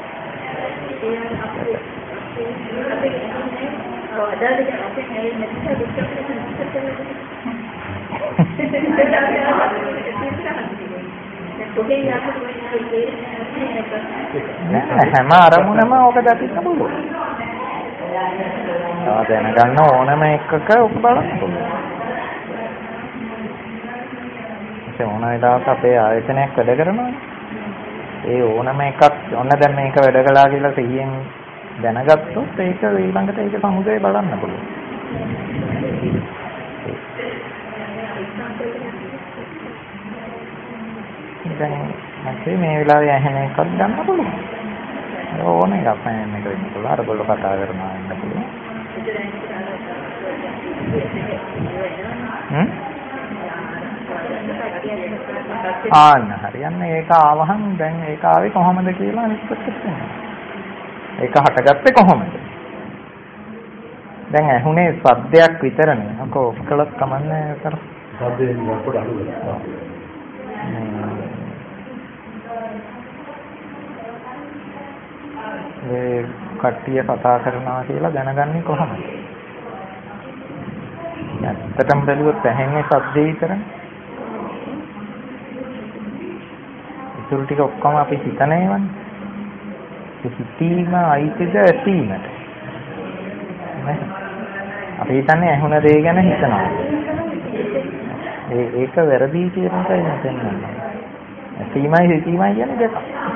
හැම අරමුණම ඔක දකින්න පුළුවන්. තව දැනගන්න ඕනම එකක ඔක බලන්න පුළුවන්. ඒ ඕන වෙලාවක අපේ ආයතනයක් වැඩ කරනවානේ. ඒ ඕනම එකක් ඔන්න දැන් මේක වැඩ කළා කියලා සිහියෙන් දැනගත්තොත් ඒක ඊළඟට ඒක සමුදේ බලන්න පුළුවන්. දැන් මම මේ වෙලාවේ ඇහෙන එකක් ගන්න පුළුවන්. ඕන එකක් නැන්නේ මේක වෙන්න පුළුවන්. අර බොල්ල කතා කරනවා වෙන්න පුළුවන්. හ්ම් ආන්න හරියන්නේ ඒක ආවහන් දැන් ඒක ආවේ කොහොමද කියලා නිස්පත්ති වෙනවා. ඒක හටගත්තේ කොහොමද? දැන් ඇහුනේ සද්දයක් විතරනේ. අකෝ ඔක්කොලක් කමන්නේ අතර. සද්දයෙන් පොඩ අඩු වෙනවා. මේ කට්ටිය කතා කරනවා කියලා දැනගන්නේ කොහොමද? ඇත්තටම බැලුවොත් ඇහෙන්නේ සද්දේ විතරනේ. ඒතුළු ටික ඔක්කොම අපි හිතනේවනේ. ඒ හිතීම අයිතිද ඇසීමට? නෑ. අපි හිතන්නේ ඇහුණ දේ ගැන හිතනවා. ඒ ඒක වැරදි කියන එකයි මම කියන්නේ. ඇසීමයි හිතීමයි කියන්නේ දෙක.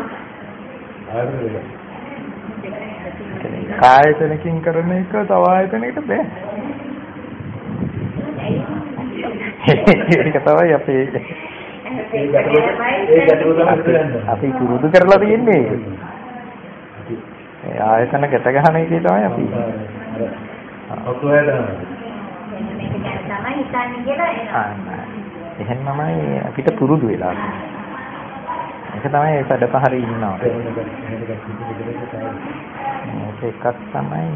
කායතනකින් කරන එක තව ආයතනයකට බෑ. ඒක තමයි අපේ අපි පුරුදු කරලා තියෙන්නේ. ඒ ආයතන ගැට ගන්න එකේ තමයි අපි. එහෙමමයි අපිට පුරුදු වෙලා තියෙන්නේ. ඒක තමයි ඒ සැඩපහරේ ඉන්නවා. ඒක එකක් තමයි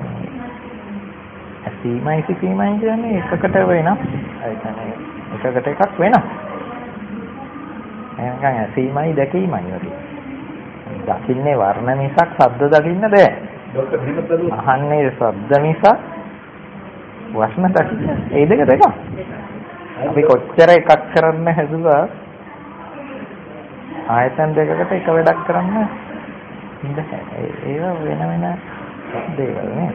ඇසීමයි සිතීමයි කියන්නේ එකකට වෙනස්. ඒ කියන්නේ එකකට එකක් වෙනස්. එහෙනම් ඇසීමයි දැකීමයි වගේ. දකින්නේ වර්ණ මිසක් ශබ්ද දකින්න බෑ. ડોક્ટર හිමතලු අහන්නේ ශබ්ද මිසක් වර්ණ දකින්න. ඒ දෙක දෙක. අපි කොච්චර එකක් කරන්න හැදුවා ආයතන දෙකකට එක වැඩක් කරන්න බෑ. ඒවා වෙන වෙන දේවල් නේ.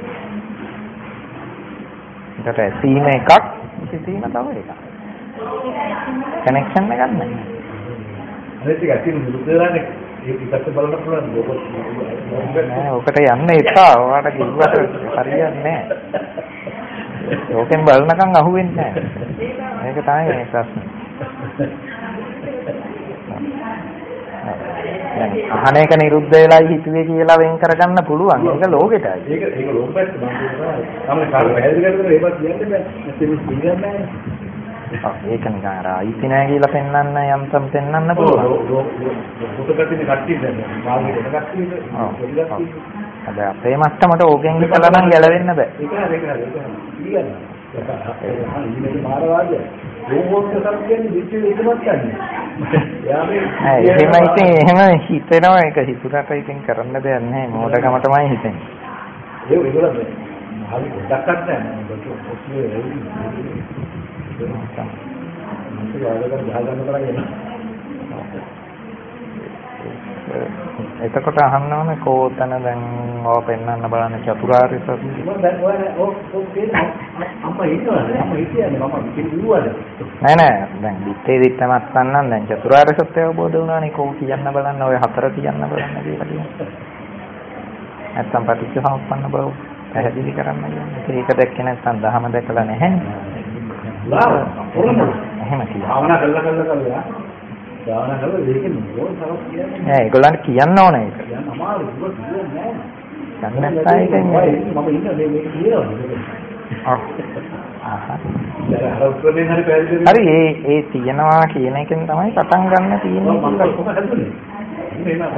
ඒකට ඇසීම එකක් සිතීම තව එකක්. කනෙක්ෂන් එකක් නැහැ. අනිත් එක ඇතින් මුදුරානේ ඒක ඉස්සත් බලන්න පුළුවන් නෑ ඔකට යන්න එපා. ඔයාලට කිව්වට හරියන්නේ නෑ. ඕකෙන් බලනකම් අහුවෙන්නේ නැහැ. මේක තමයි මේ ප්‍රශ්නේ. අහන එක නිරුද්ධ වෙලායි හිතුවේ කියලා වෙන් කරගන්න පුළුවන්. ඒක ලෝකෙටයි. ඒක ඒක ලෝකෙට මම කියනවා. තමයි කාල පැහැදිලි කරගෙන ඒවත් කියන්නේ බෑ. ඒක පිළිගන්නේ නැහැ. ඒක නිකන් අර අයිති නැහැ කියලා පෙන්වන්න යම්තම් පෙන්වන්න පුළුවන්. පොතකටින් කට්ටිය දැන් මාගේ වෙන කට්ටියද පොඩි අද අපේ මට්ටමට ඕකෙන් ඉතලා නම් ගැලවෙන්න බෑ. ඒක හරි ඒක හරි ඒක පිළිගන්නවා. ඒක ඊමේල් මාරවාදය. රෝබෝට් එකක් කියන්නේ විශ්ව විද්‍යාවක් ගන්න. යාමේ එහෙම ඉතින් එහෙම හිතෙනවා ඒක හිතුරට ඉතින් කරන්න දෙයක් නැහැ. මොඩකම තමයි හිතෙන්නේ. ඒක ඒගොල්ලෝ හරි පොඩ්ඩක්වත් නැහැ. මම ඔස්සේ එතකොට අහන්න ඕනේ කෝතන දැන් ඔය පෙන්වන්න බලන්න චතුරාර්ය සත්‍ය. නෑ නෑ දැන් දිත්තේ දිත්තමත් ගන්න දැන් චතුරාර්ය සත්‍ය අවබෝධ වුණානේ කෝ කියන්න බලන්න ඔය හතර කියන්න බලන්න කියලා කියනවා. නැත්තම් පටිච්චසමුප්පන්න බව පැහැදිලි කරන්න කියන්නේ. ඒක දැක්කේ නැත්නම් දහම දැකලා නැහැ. එහෙම කියලා. භාවනා කළා කළා කළා. භාවනා කළා දෙකෙන් ඕන තරම් කියන්නේ. නෑ ඒගොල්ලන්ට කියන්න ඕනේ ඒක. කියන්න අමාරුයි. ඒක කියන්නේ නෑ. ගන්න නැත්නම් මම ඉන්නේ මේක කියනවා. ඔව්. ආහා. හරි ඒ ඒ තියනවා කියන එකෙන් තමයි පටන් ගන්න තියෙන්නේ. මම කොහොමද හදුනේ? මේ නෑ.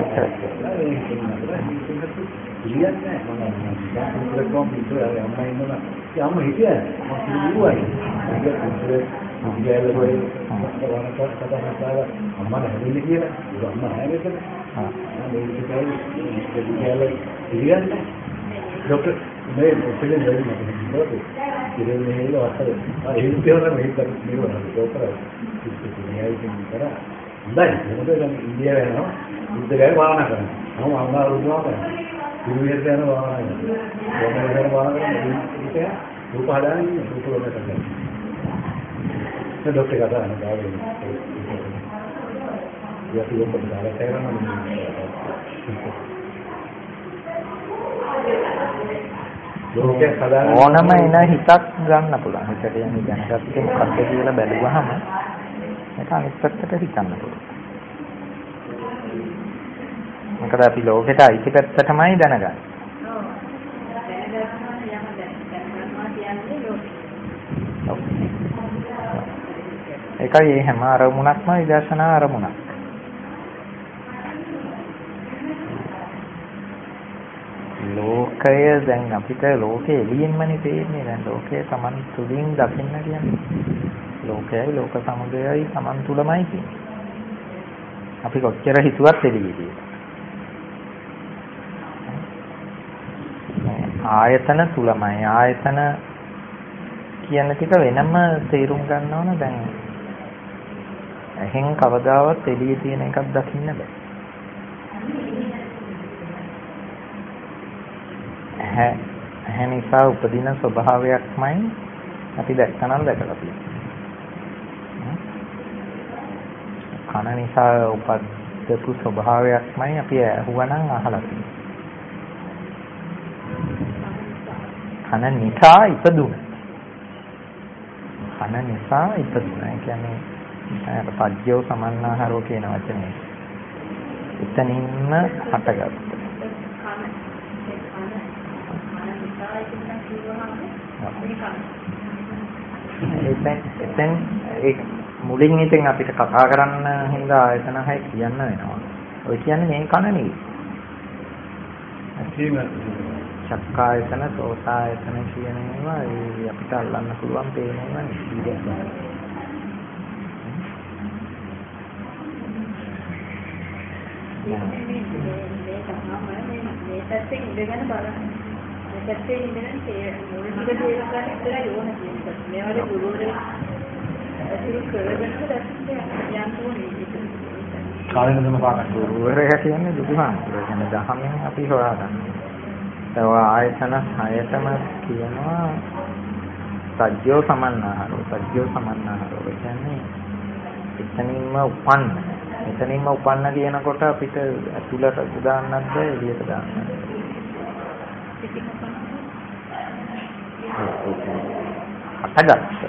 ඉලියන්නේ මම ඉස්සරහම ඉස්සර අම්මා ඉන්නවා. ඒ අම්මා හිටියා. මම කිව්වයි. ඒක ඉස්සර මුගෑල කොයි වරකට කතා කරලා අම්මා හැදෙන්නේ කියලා. ඒක අම්මා හැදෙන්නේ. ආ මේක තමයි මුගෑල ඉලියන්නේ. ડોક્ટર මේ ඔපෙලෙන් දෙන්නේ මොකද? ඉතින් මේක වස්තර. ආ ඒක තේරෙන්නේ මේක මේක ડોક્ટર ඉස්සරහයි කරා. හොඳයි. මොකද දැන් ඉන්දියාවේ යනවා. ඉන්දියාවේ භාවනා කරනවා. මම අම්මා රුදුවා කරනවා. ඉරුවෙත් යන වාහනය. මොකද යන වාහනය ඉතින් රූප හදාන්නේ රූප වලට කරන්නේ. ඒ ડોක්ටර් කතා කරනවා ගාවේ. යටි ඔබට දාලා තේරෙනවා. ලෝකේ හදාන ඕනම එන හිතක් ගන්න පුළුවන්. හිතට යන්නේ දැනගත්තේ මොකක්ද කියලා බැලුවහම ඒක අනිත් පැත්තට හිතන්න පුළුවන්. මොකද අපි ලෝකෙට අයිති පැත්ත තමයි දැනගන්නේ. ඔව්. ඒකයි මේ හැම අරමුණක්ම විදර්ශනා අරමුණක්. ලෝකය දැන් අපිට ලෝකේ එළියෙන්මනේ තේරෙන්නේ. දැන් ලෝකය Taman තුලින් දකින්න කියන්නේ. ලෝකයයි ලෝක සමුදයයි Taman තුලමයි කියන්නේ. අපි කොච්චර හිතුවත් එළියේදී. ආයතන තුලමයි ආයතන කියන ටික වෙනම තේරුම් ගන්න ඕන. දැන් එහෙන් කවදාවත් එළියේ තියෙන එකක් දකින්න බෑ. ඇහැ ඇහැ නිසා උපදින ස්වභාවයක්මයි අපි දැක්කනම් දැකලා තියෙන්නේ. කන නිසා උපදපු ස්වභාවයක්මයි අපි ඇහුවනම් අහලා තියෙන්නේ. කන නිසා ඉපදුන. කන නිසා ඉපදුන. ඒ කියන්නේ පජ්ජෝ සමන්නාහරෝ කියන වචනේ. එතනින්ම හටගත්තා. එතෙන් එතෙන් ඒ මුලින් ඉතින් අපිට කතා කරන්න හින්දා ආයතන හය කියන්න වෙනවා. ඔය කියන්නේ මේ කන නෙවෙයි. චක්කායතන, සෝතායතන කියන ඒවා ඒ අපිට අල්ලන්න පුළුවන් පේන ඒවා නෙවෙයි. මේ පැත්තේ ඉඳගෙන බලන්න. මේ පැත්තේ ඉඳගෙන තේ මුල් ටික තේරුම් ගන්න ඉතලා යෝන කියනවා. මේ වගේ ගුරුවරයෙක් ඒක කරගෙන දැක්කේ යන්න ඕනේ. කාලෙනදම පාගන්න. ගුරුවරයා කියන්නේ බුදුහාමුදුරුවෝ. කියන්නේ දහමෙන් අපි හොයාගන්න. ඒව ආයතන හයතම කියනවා සජ්ජෝ සමන්නාහරෝ. සජ්ජෝ සමන්නාහරෝ කියන්නේ එතනින්ම උපන්න. එතනින්ම උපන්න කියනකොට අපිට ඇතුළට දාන්නත් බෑ එළියට දාන්නත් බෑ. හටගත්ත.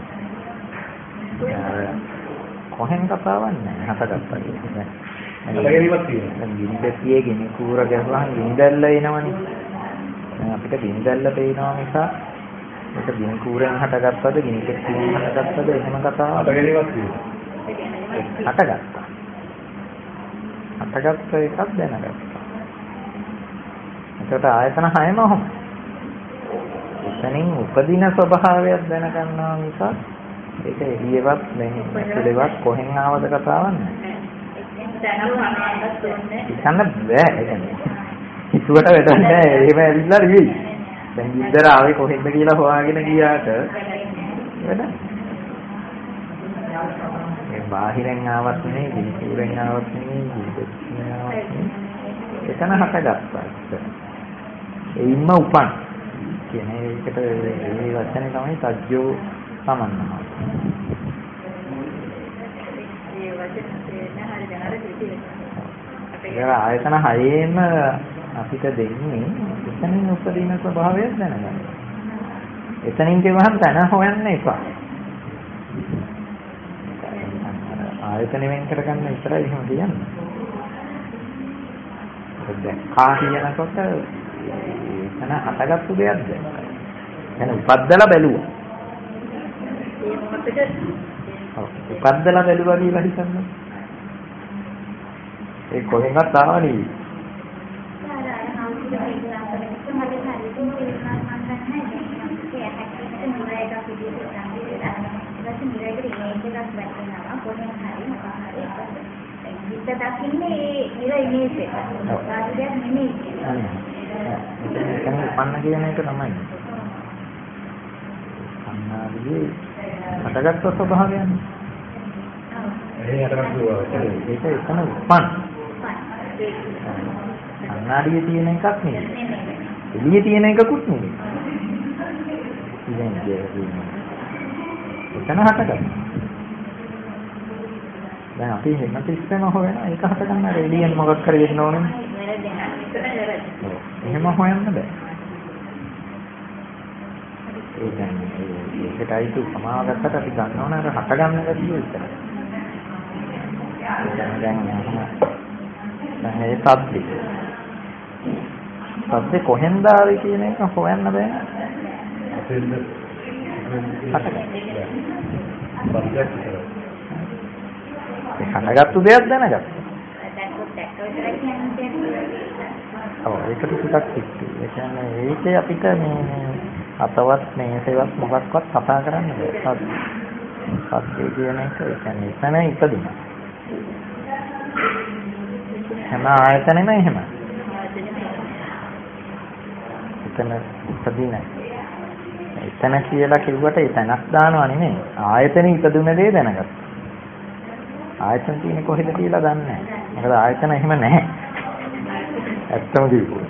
කොහෙන් කතාවක් නැහැ හටගත්තා කියන්නේ. අලගෙනවත් තියෙනවා. දැන් ගිනිපැතියේ ගිනි කූර ගැහුවාම ගිනි දැල්ල එනවනේ. දැන් අපිට ගිනි දැල්ල පේනවා නිසා ඒක ගිනි කූරෙන් හටගත්තද ගිනි පෙට්ටියෙන් හටගත්තද එහෙම කතාවක් අලගෙනවත් තියෙනවා. හටගත්තා. හටගත්ත එකක් දැනගත්තා. ඒකට ආයතන හයම ඔහොම. එතනින් උපදින ස්වභාවයක් දැනගන්නවා නිසා ඒක එළියවත් නැහැ. ඇතුළේවත් කොහෙන් ආවද කතාවක් නැහැ. හිතන්න බෑ يعني. හිතුවට වැඩක් නැහැ. එහෙම ඇවිල්ලා නෙවෙයි. දැන් ඉන්දර ආවේ කොහෙන්ද කියලා හොයාගෙන ගියාට වැඩ. ඒ බාහිරෙන් ආවත් නෙවෙයි, විදුරෙන් ආවත් නෙවෙයි, විදුරෙන් ආවත් නෙවෙයි. එතන හටගත්තා. එයින්ම උපන්. කියන එකට මේ වචනේ තමයි සජ්ජෝ සමන්නවා. ඒ ආයතන හයේම අපිට දෙන්නේ එතනින් උපදින ස්වභාවයක් දැනගන්න. එතනින් කියවහම තන හොයන්න එපා. ආයතන වෙන් කරගන්න විතරයි එහෙම කියන්නේ. දැන් කා කියනකොට එතන හටගත්තු දෙයක්ද? එහෙනම් උපද්දලා බැලුවා. ඒ මොකටද? ඔව් උපද්දලා බැලුවා කියලා හිතන්න. ඒ කොහෙන්වත් ආව නෙවෙයි. පන්න කියන එක තමයි. අන්නාදී හටගත්තු ස්වභාවයන්. ඒ හටගත්තුවා. ඒක එතන උපන්. අන්නාදී තියෙන එකක් නෙවෙයි. එළියේ තියෙන එකකුත් නෙවෙයි. ඉතින් එතන හටගත්තු. දැන් අපි හැම තිස්සෙම හොයන එක හට ගන්න රේඩියන් මොකක් හරි වෙන්න ඕනේ. එහෙම හොයන්න බෑ. ඒ කියන්නේ ඒකටයි තු සමාව ගත්තට අපි ගන්න ඕන අර හට ගන්න ගැතිය විතරයි. දැන් දැන් මේ සබ්දි. සබ්දි කොහෙන්ද ආවේ කියන එක හොයන්න බෑ. අපෙන්ද හට ගන්න. හටගත්තු දෙයක් දැනගත්තා. දැන් පොඩ්ඩක් විතරයි කියන්නේ. ඔව් ඒකට ටිකක් තික්ටි. ඒ කියන්නේ ඒකේ අපිට මේ අතවත් මේසෙවත් මොකක්වත් කතා කරන්න බෑ. සත්‍ය කියන එක ඒ කියන්නේ එතන ඉපදින. හැම ආයතනෙම එහෙම. එතන ඉපදින. එතන කියලා කිව්වට එතනක් දානවා නෙමෙයි. ආයතනෙ ඉපදුන දේ දැනගත්තා. ආයතන තියෙන්නේ කොහෙද කියලා දන්නේ නැහැ. මොකද ආයතන එහෙම නැහැ. ඇත්තම කිව්වොත්.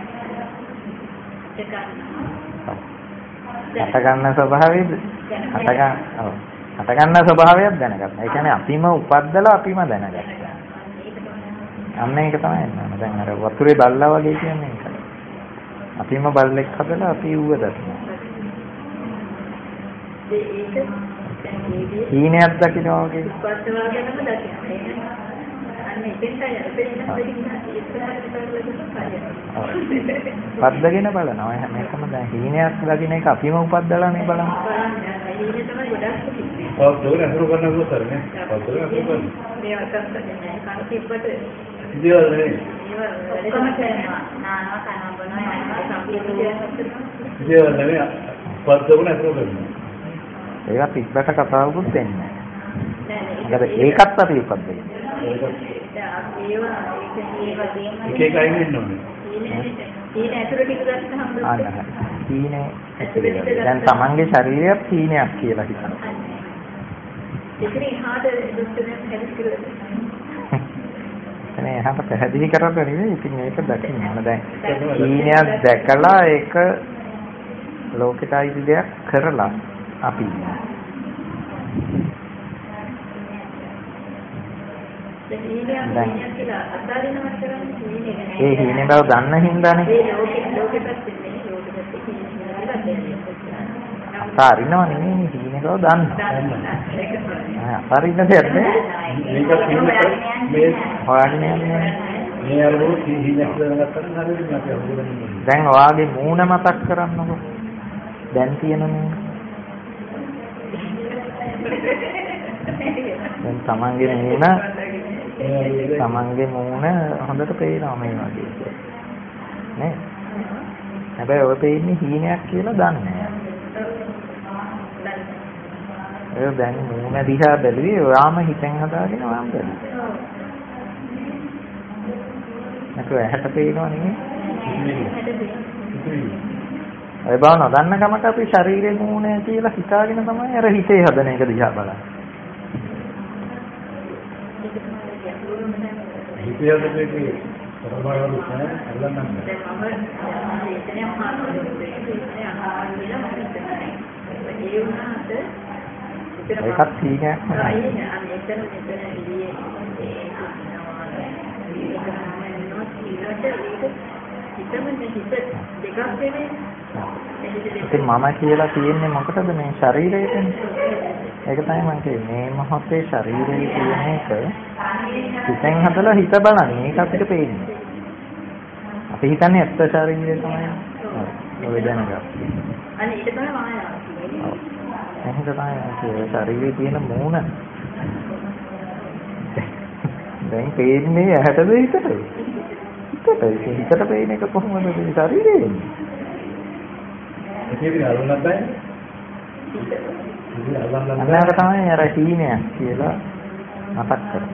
හට ගන්න ස්වභාවයද? හට ගන්න. ඔව්. හට ගන්න ස්වභාවයක් දැනගත්තා. ඒ කියන්නේ අපිම උපද්දලා අපිම දැනගත්තා. අන්න ඒක තමයි නේද? දැන් අර වතුරේ බල්ලා වගේ කියන්නේ ඒක. අපිම බල්ලෙක් හදලා අපි ඌව දකිනවා. හීනයක් දකිනවා වගේ. පස්සවාගෙනම දකිනවා. අන්න එතෙන්ට පද්දගෙන බලනවා. හැම එකම දැන් හීනයක් දකින්න එක අපිම උපද්දලානේ බලන්නේ. හීනේ තමයි ගොඩක් තියෙන්නේ. ඔව් දෝන අසුර කරන්න ඕතරනේ. ඔව් දෝන අසුර කරන්න. මේ අකස්සන්නේ නැහැ. කන තිබ්බට ඉතින් නේ. ඔක්කොම කරනවා. නානවා කනවා බොනවා යනවා සම්පූර්ණ ඉතින් නේ පද්දෝන අසුර කරනවා. ඒවා පිටකට කතාවකුත් වෙන්නේ නැහැ. මොකද ඒකත් අපි උපද්දගෙන. ඒක ඒක අයින් වෙන්න ඕනේ. හීනේ ඇතුළට ටික ගත්තහම ආන්න හරි. හීනේ ඇතුළේ. දැන් තමන්ගේ ශරීරයත් හීනයක් කියලා හිතනවා. ඉතින් හාද දුක්තෙන් හැදිස්කරලා. එනේ එහාට පැහැදිලි කරන්න නෙවෙයි. ඉතින් මේක දකින්න ඕන. දැන් හීනයක් දැකලා ඒක ලෝකෙට අයිති දෙයක් කරලා අපි ඒ හීනේ බව දන්න හින්දානේ. ඒ ලෝකෙ ලෝකෙපත් වෙන්නේ ලෝකෙපත් අතාරිනව නෙමෙයි හීනෙකව දන්න. අතාරින්න දෙයක් නේ. මේක මේ හොයාගෙන යන්නේ. මේ අරමුණු හීනක් දැනගත්තම හරියට අපි අහුවෙන්නේ. දැන් ඔයාගේ මූණ මතක් කරන්නකො. දැන් තියෙනනේ. දැන් තමන්ගේ මූණ තමන්ගේ මූණ හොඳට පේනවා මේ වගේ. නේ? හැබැයි ඔය පේන්නේ හීනයක් කියලා දන්නේ නැහැ. ඒ දැන් මූණ දිහා බැලුවේ ඔයාම හිතෙන් හදාගෙන ඔයාම බැලුවා. ඒක ඇහැට පේනව නෙමෙයි. ඒ බව නොදන්න කමට අපි ශරීරේ මූණ කියලා හිතාගෙන තමයි අර හිතේ හදන එක දිහා බලන්නේ. හිතේ හදන එකේ ප්‍රබලවලු නැහැ අල්ලන්න බෑ. ඒකත් සීනයක් නෑ. ඉතින් මම කියලා තියෙන්නේ මොකටද මේ ශරීරයටනේ. ඒක තමයි මම කියන්නේ. මේ මොහොතේ ශරීරයේ තියෙන එක හිතෙන් හදලා හිත බලන්නේ. ඒක අපිට පේන්නේ. අපි හිතන්නේ ඇත්ත ශරීරය තමයි. ඔය දැනගන්න. අනේ ඒක තමයි මායාව. එහෙනම් තමයි ශරීරයේ තියෙන මූණ. දැන් පේන්නේ ඇහැටද හිතටද? හිතට. හිතට පේන එක කොහොමද මේ ශරීරයේ එන්නේ? ඒකේ අරුණක් බෑ. අන්නර තමයි අර හීනයක් කියලා මතක් කරගන්න.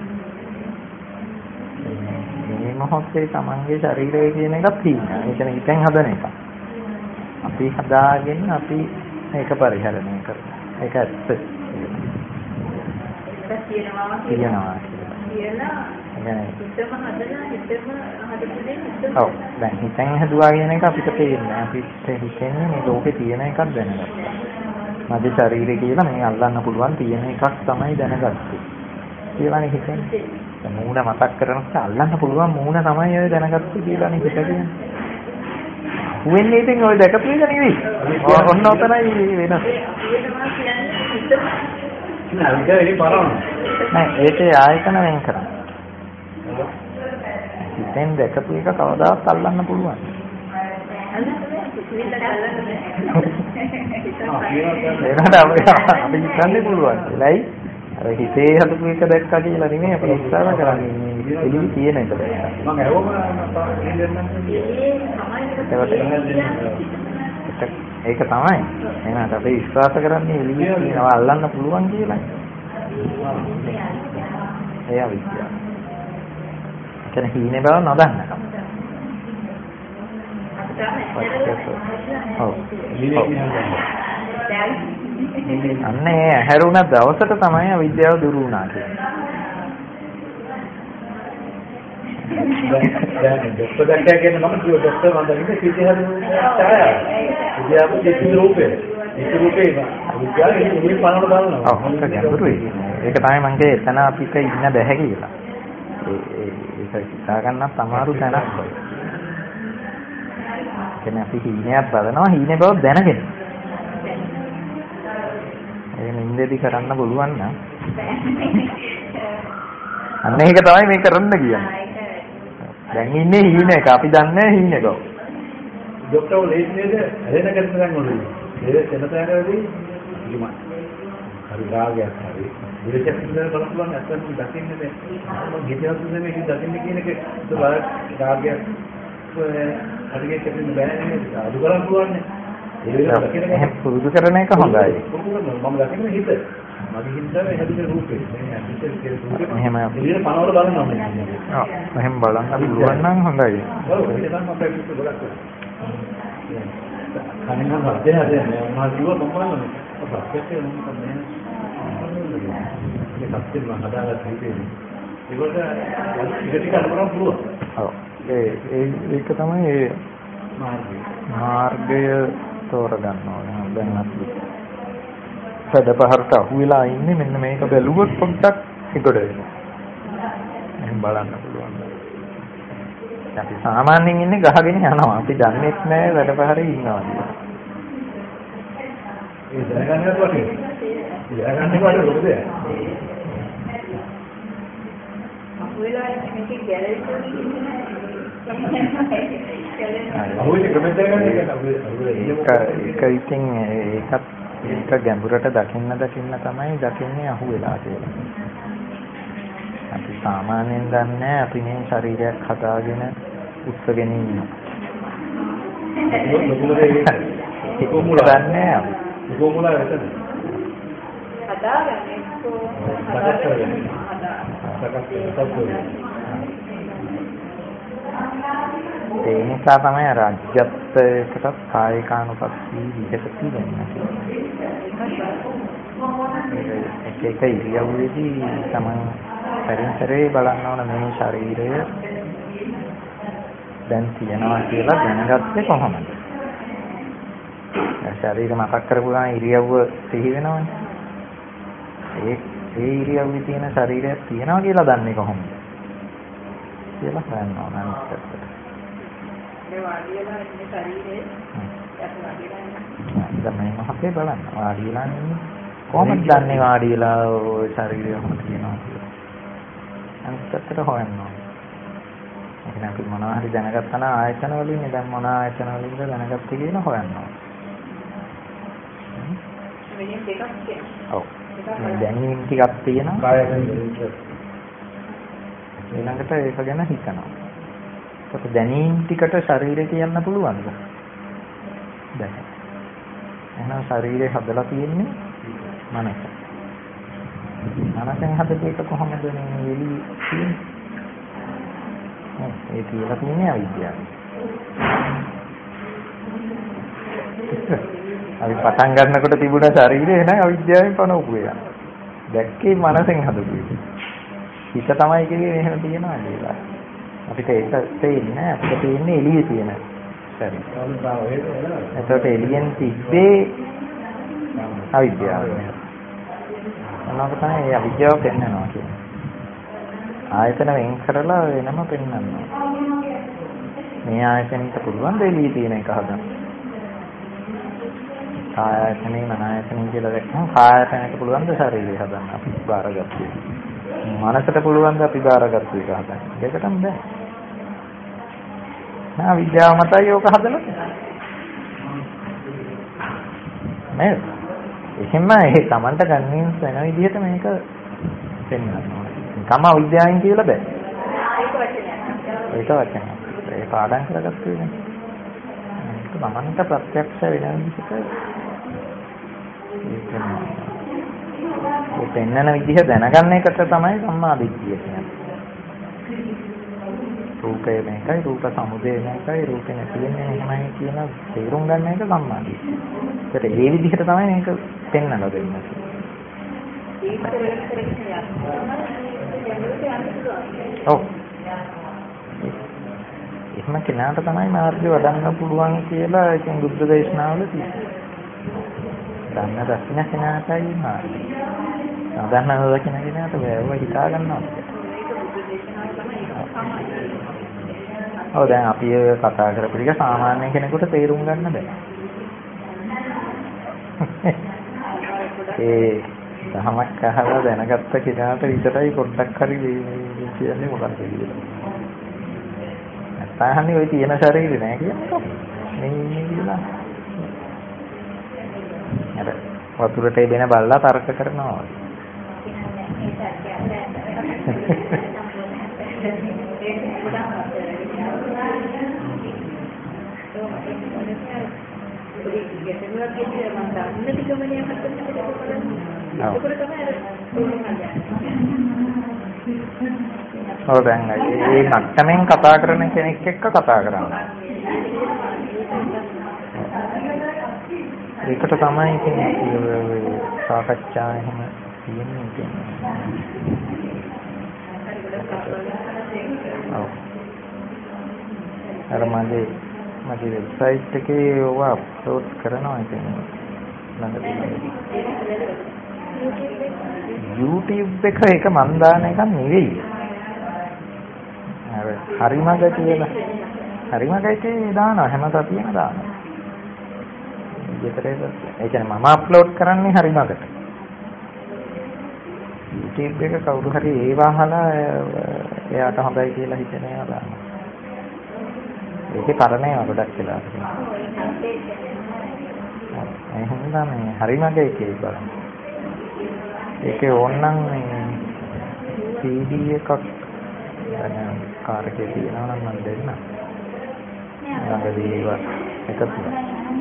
මේ මොහොතේ තමන්ගේ ශරීරය කියන එකත් හීනයක්. ඒකනේ හිතෙන් හදන එක. අපි හදාගෙන අපි ඒක පරිහරණය කරනවා. ඒක ඇත්ත. ඒක කියනවා කියනවා කියලා. يعني හිතම හදලා හිතම හදන්නේ හිතම. ඔව්. දැන් හිතෙන් හදුවා කියන එක අපිට තේරෙන්නේ. අපිට හිතෙන්නේ මේ ලෝකේ තියෙන එකක් දැනගත්තා. මගේ ශරීරය කියලා මේ අල්ලන්න පුළුවන් තියෙන එකක් තමයි දැනගත්තේ. කියලානේ හිතන්නේ. දැන් මූණ මතක් කරනකොට අල්ලන්න පුළුවන් මූණ තමයි ඔය දැනගත්තේ කියලානේ හිතන්නේ. වෙන්නේ ඉතින් ඔය දැකපු එක නෙවෙයි. ඔන්න ඔතනයි වෙනස. නෑ ඒක පරම. නෑ ඒකේ ආයතන වෙන් කරන්න. හිතෙන් දැකපු එක කවදාවත් අල්ලන්න පුළුවන්. ඒකට අපි අපි හිතන්නේ පුළුවන්. ඒලයි අර හිතේ හදපු එක දැක්කා කියලා නෙමෙයි අපි උත්සාහ කරන්නේ. එළිය තියෙන එක දැක්කා. මම ඇහුවම ඒක තමයි. එහෙනම් අපි විශ්වාස කරන්නේ එළිය තියෙනවා අල්ලන්න පුළුවන් කියලා. ඒ අවිද්‍යාව. කියන හීනේ බව නොදන්නකම. ඔව්. අන්නේ හැරුණ දවසට තමයි අවිද්‍යාව දුරු වුණා කියන්නේ. දැන් ડોක්ටර් දැක්කා කියන්නේ මම කිව්ව ડોක්ටර් මම දැක්කේ සිද්ධි හදන ඡායාව. විද්‍යාව දෙකේ රූපේ. ඒක රූපේ විද්‍යාව ඒක පනවල බලනවා. ඔව් ඒක ගැඹුරුයි. ඒක තමයි මම කියේ එතන අපිට ඉන්න බැහැ කියලා. ඒ ඒක හිතා ගන්නත් අමාරු තැනක් ඔය. කියන්නේ අපි හීනයක් බලනවා හීනේ බව දැනගෙන. ඒ නින්දේදී කරන්න පුළුවන් නම් අන්න ඒක තමයි මේ කරන්න කියන්නේ. දැන් ඉන්නේ හීනයක අපි දන්නේ හීනයක. ડોක්ටර් ලේස් නේද? හැරෙන කරන ගන්න ඕනේ. ඒ සෙනතෑරදී ඉතින් හරි රාගයක් හරි. විශේෂ පිළිවෙල බලපුවා නැත්නම් දකින්නේ නැහැ. මම හිතනවා මේක දකින්නේ කියන එක රාගයක් හරියට කියන්න බෑ නේද? අදු කරන් පුළුවන්නේ. ඒ වෙලාවට දකින්න එහෙනම් පුරුදු කරන එක හොඳයි. මම දකින්නේ හිත. මගේ හිතේ හැදුනේ රූපේ. එහෙම එළියට පනවල බලනවා මම. ඔව්. එහෙම බලන්න පුළුවන් නම් හොඳයි. ඔව් ඒක තමයි මම ප්‍රැක්ටිස් ගොඩක් කරන්නේ. කලින් නම් හදේ හදේ මම කිව්වා මම බලන්නේ. ප්‍රැක්ටිස් කරනවා මම. ඒක සත්‍යෙම හදාගත්ත හිතේ. ඒකට ටික ටික අනුකරන්න පුළුවන්. ඔව්. ඒ ඒක තමයි ඒ මාර්ගය. මාර්ගය තෝරගන්න ඕනේ. දැන් අපි සදපහරට අහු වෙලා ඉන්නේ මෙන්න මේක බැලුවොත් පොඩ්ඩක් එගොඩ වෙනවා. එහෙනම් බලන්න පුළුවන්. අපි සාමාන්‍යයෙන් ඉන්නේ ගහගෙන යනවා. අපි දන්නේත් නැහැ වැඩපහරේ ඉන්නවා කියලා. ඒ දැනගන්නත් වටිනවා. දැනගන්න කොට ලොකුද? අපුවෙලා මේකේ ගැලවිලා අහුවේ කමෙන්ට් එකක් ඒක ඉතින් ඒකත් ඒක ගැඹුරට දකින්න දකින්න තමයි දකින්නේ අහුවෙලා කියලා. අපි සාමාන්‍යයෙන් දන්නේ අපි මේ ශරීරයක් හදාගෙන උස්සගෙන ඉන්නවා. කොමුලා දන්නේ අපි. කොමුලා වෙතද? හදාගන්නේ හදාගන්නේ. ඒ නිසා තමයි අර අජ්ජත්යකටත් කායිකානුපස්සී විහෙත තියෙන්නේ. ඒක එක ඉරියව්වේදී තමයි පරිසරයේ බලන්න ඕන මේ ශරීරය දැන් තියනවා කියලා දැනගත්තේ කොහොමද? ශරීර මතක් කරපු ගමන් ඉරියව්ව සිහි වෙනවනේ. ඒ ඒ ඉරියව්වේ තියෙන ශරීරයක් තියනවා කියලා දන්නේ කොහොමද? කියලා හොයන්න ඕන අනිත් පැත්තට. මේ වාඩිලා ඉන්න ශරීරයේ යක් වාඩිලා ඉන්න. දැන් මේ මහත්ය බලන්න වාඩිලා ඉන්නේ කොහොමද දන්නේ වාඩිලා ඔය ශරීරය කොහොමද කියනවා කියලා. අනිත් පැත්තට හොයන්න ඕන. එහෙනම් අපි මොනවා හරි දැනගත්තා නම් ආයතන වලින් දැන් මොන ආයතන වලින්ද දැනගත්තේ කියලා හොයන්න ඕන. මෙන්න දෙකක් තියෙනවා. ඔව්. දැනීම් ටිකක් තියෙනවා. කායයෙන් ඊළඟට ඒක ගැන හිතනවා. ඒක දැනීම් ටිකට ශරීරය කියන්න පුළුවන්ද? දැන්. එහෙනම් ශරීරය හදලා තියෙන්නේ මනස. මනසෙන් හදපු එක කොහොමද මේ එළි තියෙන්නේ? ඒ කියලා තියෙන්නේ අවිද්‍යාව. අපි පටන් ගන්නකොට තිබුණ ශරීරය එහෙනම් අවිද්‍යාවෙන් පනවපු එක. දැක්කේ මනසෙන් හදපු එක. හිත තමයි කියන්නේ එහෙම තියනවා කියලා. අපිට ඒක තේින්නේ නැහැ. අපිට තේින්නේ එළියේ තියෙන ශරීරය. එතකොට එළියෙන් තිබ්බේ අවිද්‍යාව. අනවක තමයි අවිද්‍යාව පෙන්වනවා කියන්නේ. ආයතන වෙන් කරලා වෙනම පෙන්වනවා. මේ ආයතනෙට පුළුවන් දෙලිය තියෙන එක හදන්න. කායයතනේ මනායතනේ කියලා දැක්කම කායයතනට පුළුවන් ද ශරීරය හදන්න අපි බාරගත්තා. මනසට පුළුවන් ද අපි බාරගත්තු එක හදන්න. දෙකටම බෑ. නා විද්‍යාව මතයි ඕක හදලා. නේද? එහෙම ඒ Tamanට කන්වින්ස් වෙන විදිහට මේක පෙන්වනවා. කම විද්‍යාවෙන් කියලා බෑ. ඒක වචනයක්. ඒක වචනයක්. ඒ පාඩම් කරගත්තේ නේ. ඒක Tamanට ප්‍රත්‍යක්ෂ වෙන විදිහට ඒ පෙන්වන විදිහ දැනගන්න එකට තමයි සම්මා දිට්ඨිය කියන්නේ. රූපය මේකයි රූප සමුදය මේකයි රූපේ නැති වෙන්නේ එහෙමයි කියන තේරුම් ගන්න එක සම්මා දිට්ඨිය. ඒකට ඒ විදිහට තමයි මේක පෙන්වලා දෙන්නේ. ඒක කරගෙන කරගෙන යනවා. ඔව්. එහෙම කෙනාට තමයි මාර්ගය වඩන්න පුළුවන් කියලා ඉතින් බුද්ධ දේශනාවල තියෙනවා. දන්න දකින්න කෙනාටයි මාර්ගය. නොදන්න නොදකින්න කෙනාට බෑව හිතා ගන්නවා. ඔව් දැන් අපි කතා කරපු ටික සාමාන්‍ය කෙනෙකුට තේරුම් ගන්න බෑ. ඒ දහමක් අහලා දැනගත්ත කෙනාට විතරයි පොඩ්ඩක් හරි කියන්නේ මොකක්ද කියලා. නැත්නම් ඔය තියෙන ශරීරේ නෑ කියන්නේ. මේ ඉන්නේ කියලා. අර වතුරට එදෙන බල්ලා තර්ක කරනවා. ඔව් දැන් මේ මට්ටමින් කතා කරන කෙනෙක් එක්ක කතා කරනවා. ඒකට තමයි ඉතින් සාකච්ඡා එහෙම තියෙන්නේ කියන්නේ. ඔව්. අර මගේ මගේ වෙබ්සයිට් එකේ ඔවා අප්ලෝඩ් කරනවා ඉතින් ළඟදී. YouTube එක එක මන් දාන එකක් නෙවෙයි. අර හරිමග කියලා. හරිමග එකේ දානවා හැම සතියෙම දානවා. විතරේ ඒ කියන්නේ මම අප්ලෝඩ් කරන්නේ හරි මගට. YouTube එක කවුරු හරි ඒව අහලා එයාට හොඳයි කියලා හිතන ඒවා දානවා. ඒකේ තරණේ ගොඩක් වෙලා තියෙනවා. ඒ හින්දා මේ හරි මගේ එකේ බලන්න. ඒකේ ඕනනම් මේ C D එකක් දැන් කාර් එකේ තියෙනවා නම් මම දෙන්න. ළඟදී ඒවා එකතු වෙනවා.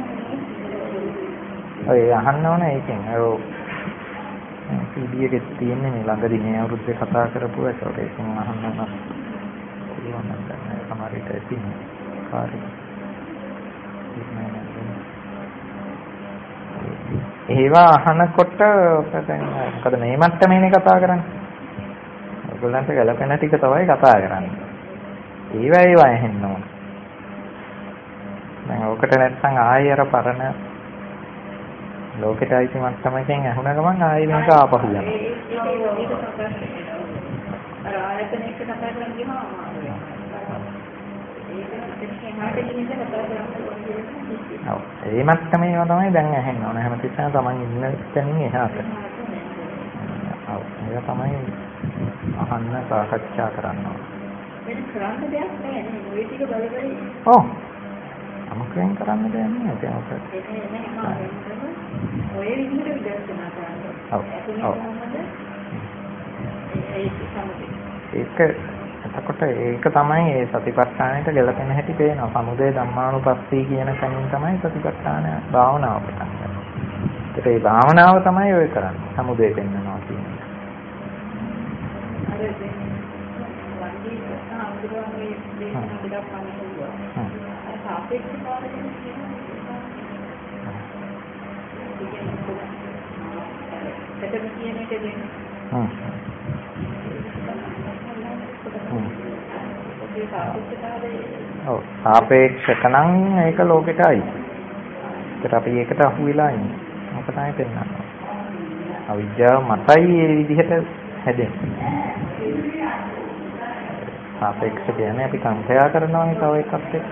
ඔය අහන්න ඕනේ ඒකෙන්. අර C D එකේ තියෙන්නේ මේ ළඟදී මේ අවුරුද්දේ කතා කරපු එක. ඒකෙන් අහන්න ඕන. පුළුවන් නම් දැන් සමහර විට තියෙන්නේ කාර් එක. ඒවා අහනකොට මොකද මේ මට්ටමේනේ කතා කරන්නේ. ඔයගොල්ලන්ට ගැලපෙන ටික තමයි කතා කරන්නේ. ඒවා ඒවා ඇහෙන්න ඕන. දැන් ඔකට නැත්නම් ආයෙ අර පරණ ලෝකෙට ආйти මට්ටමකින් ඇහුණ ගමන් ආයෙ මේක ආපහු යනවා. අර ආයතන එක කතා කරන් ගියාම අමාරුයි. ඔව් ඒ මට්ටමේ ඒවා තමයි දැන් ඇහෙන්න ඕන. හැමතිස්සෙම තමන් ඉන්න තැනින් එහාට. ඔව් ඒක තමයි අහන්න සාකච්ඡා කරන්න ඕන. වෙන කරන්න දෙයක් නෑ නේ. ඔය ටික බල බල. ඔව්. අමුකෙන් කරන්න දෙයක් නෑ. ඒක මොකද? ඒක නෑ මම ඔය විදිහට විදර්ශනා කරනවා. ඔව්. ඔව්. ඒක එතකොට ඒක තමයි ඒ සතිපට්ඨානෙට ගැලපෙන හැටි පේනවා. සමුදය ධම්මානුපස්සී කියන තැනින් තමයි සතිපට්ඨාන භාවනාව පටන් ගන්න. ඒකට ඒ භාවනාව තමයි ඔය කරන්නේ. සමුදය පෙන්නනවා කියන්නේ. අර දැන් වන්දි ආන්දරෝගේ දේශනා දෙකක් මම කියුවා. හ්ම්. අර සාපේක්ෂ කාලෙකින් කියනවා. ඒක කියන එක දෙන්නේ. හ්ම්. ඔව් සාපේක්ෂක නම් ඒක ලෝකෙටයි. ඒකට අපි ඒකට අහු වෙලා ඉන්නේ. මොකද තමයි පෙන්නන්නේ. අවිද්‍යාව මතයි මේ විදිහට හැදෙන්නේ. සාපේක්ෂ කියන්නේ අපි කම්පයා කරනවානේ තව එකක් එක්ක.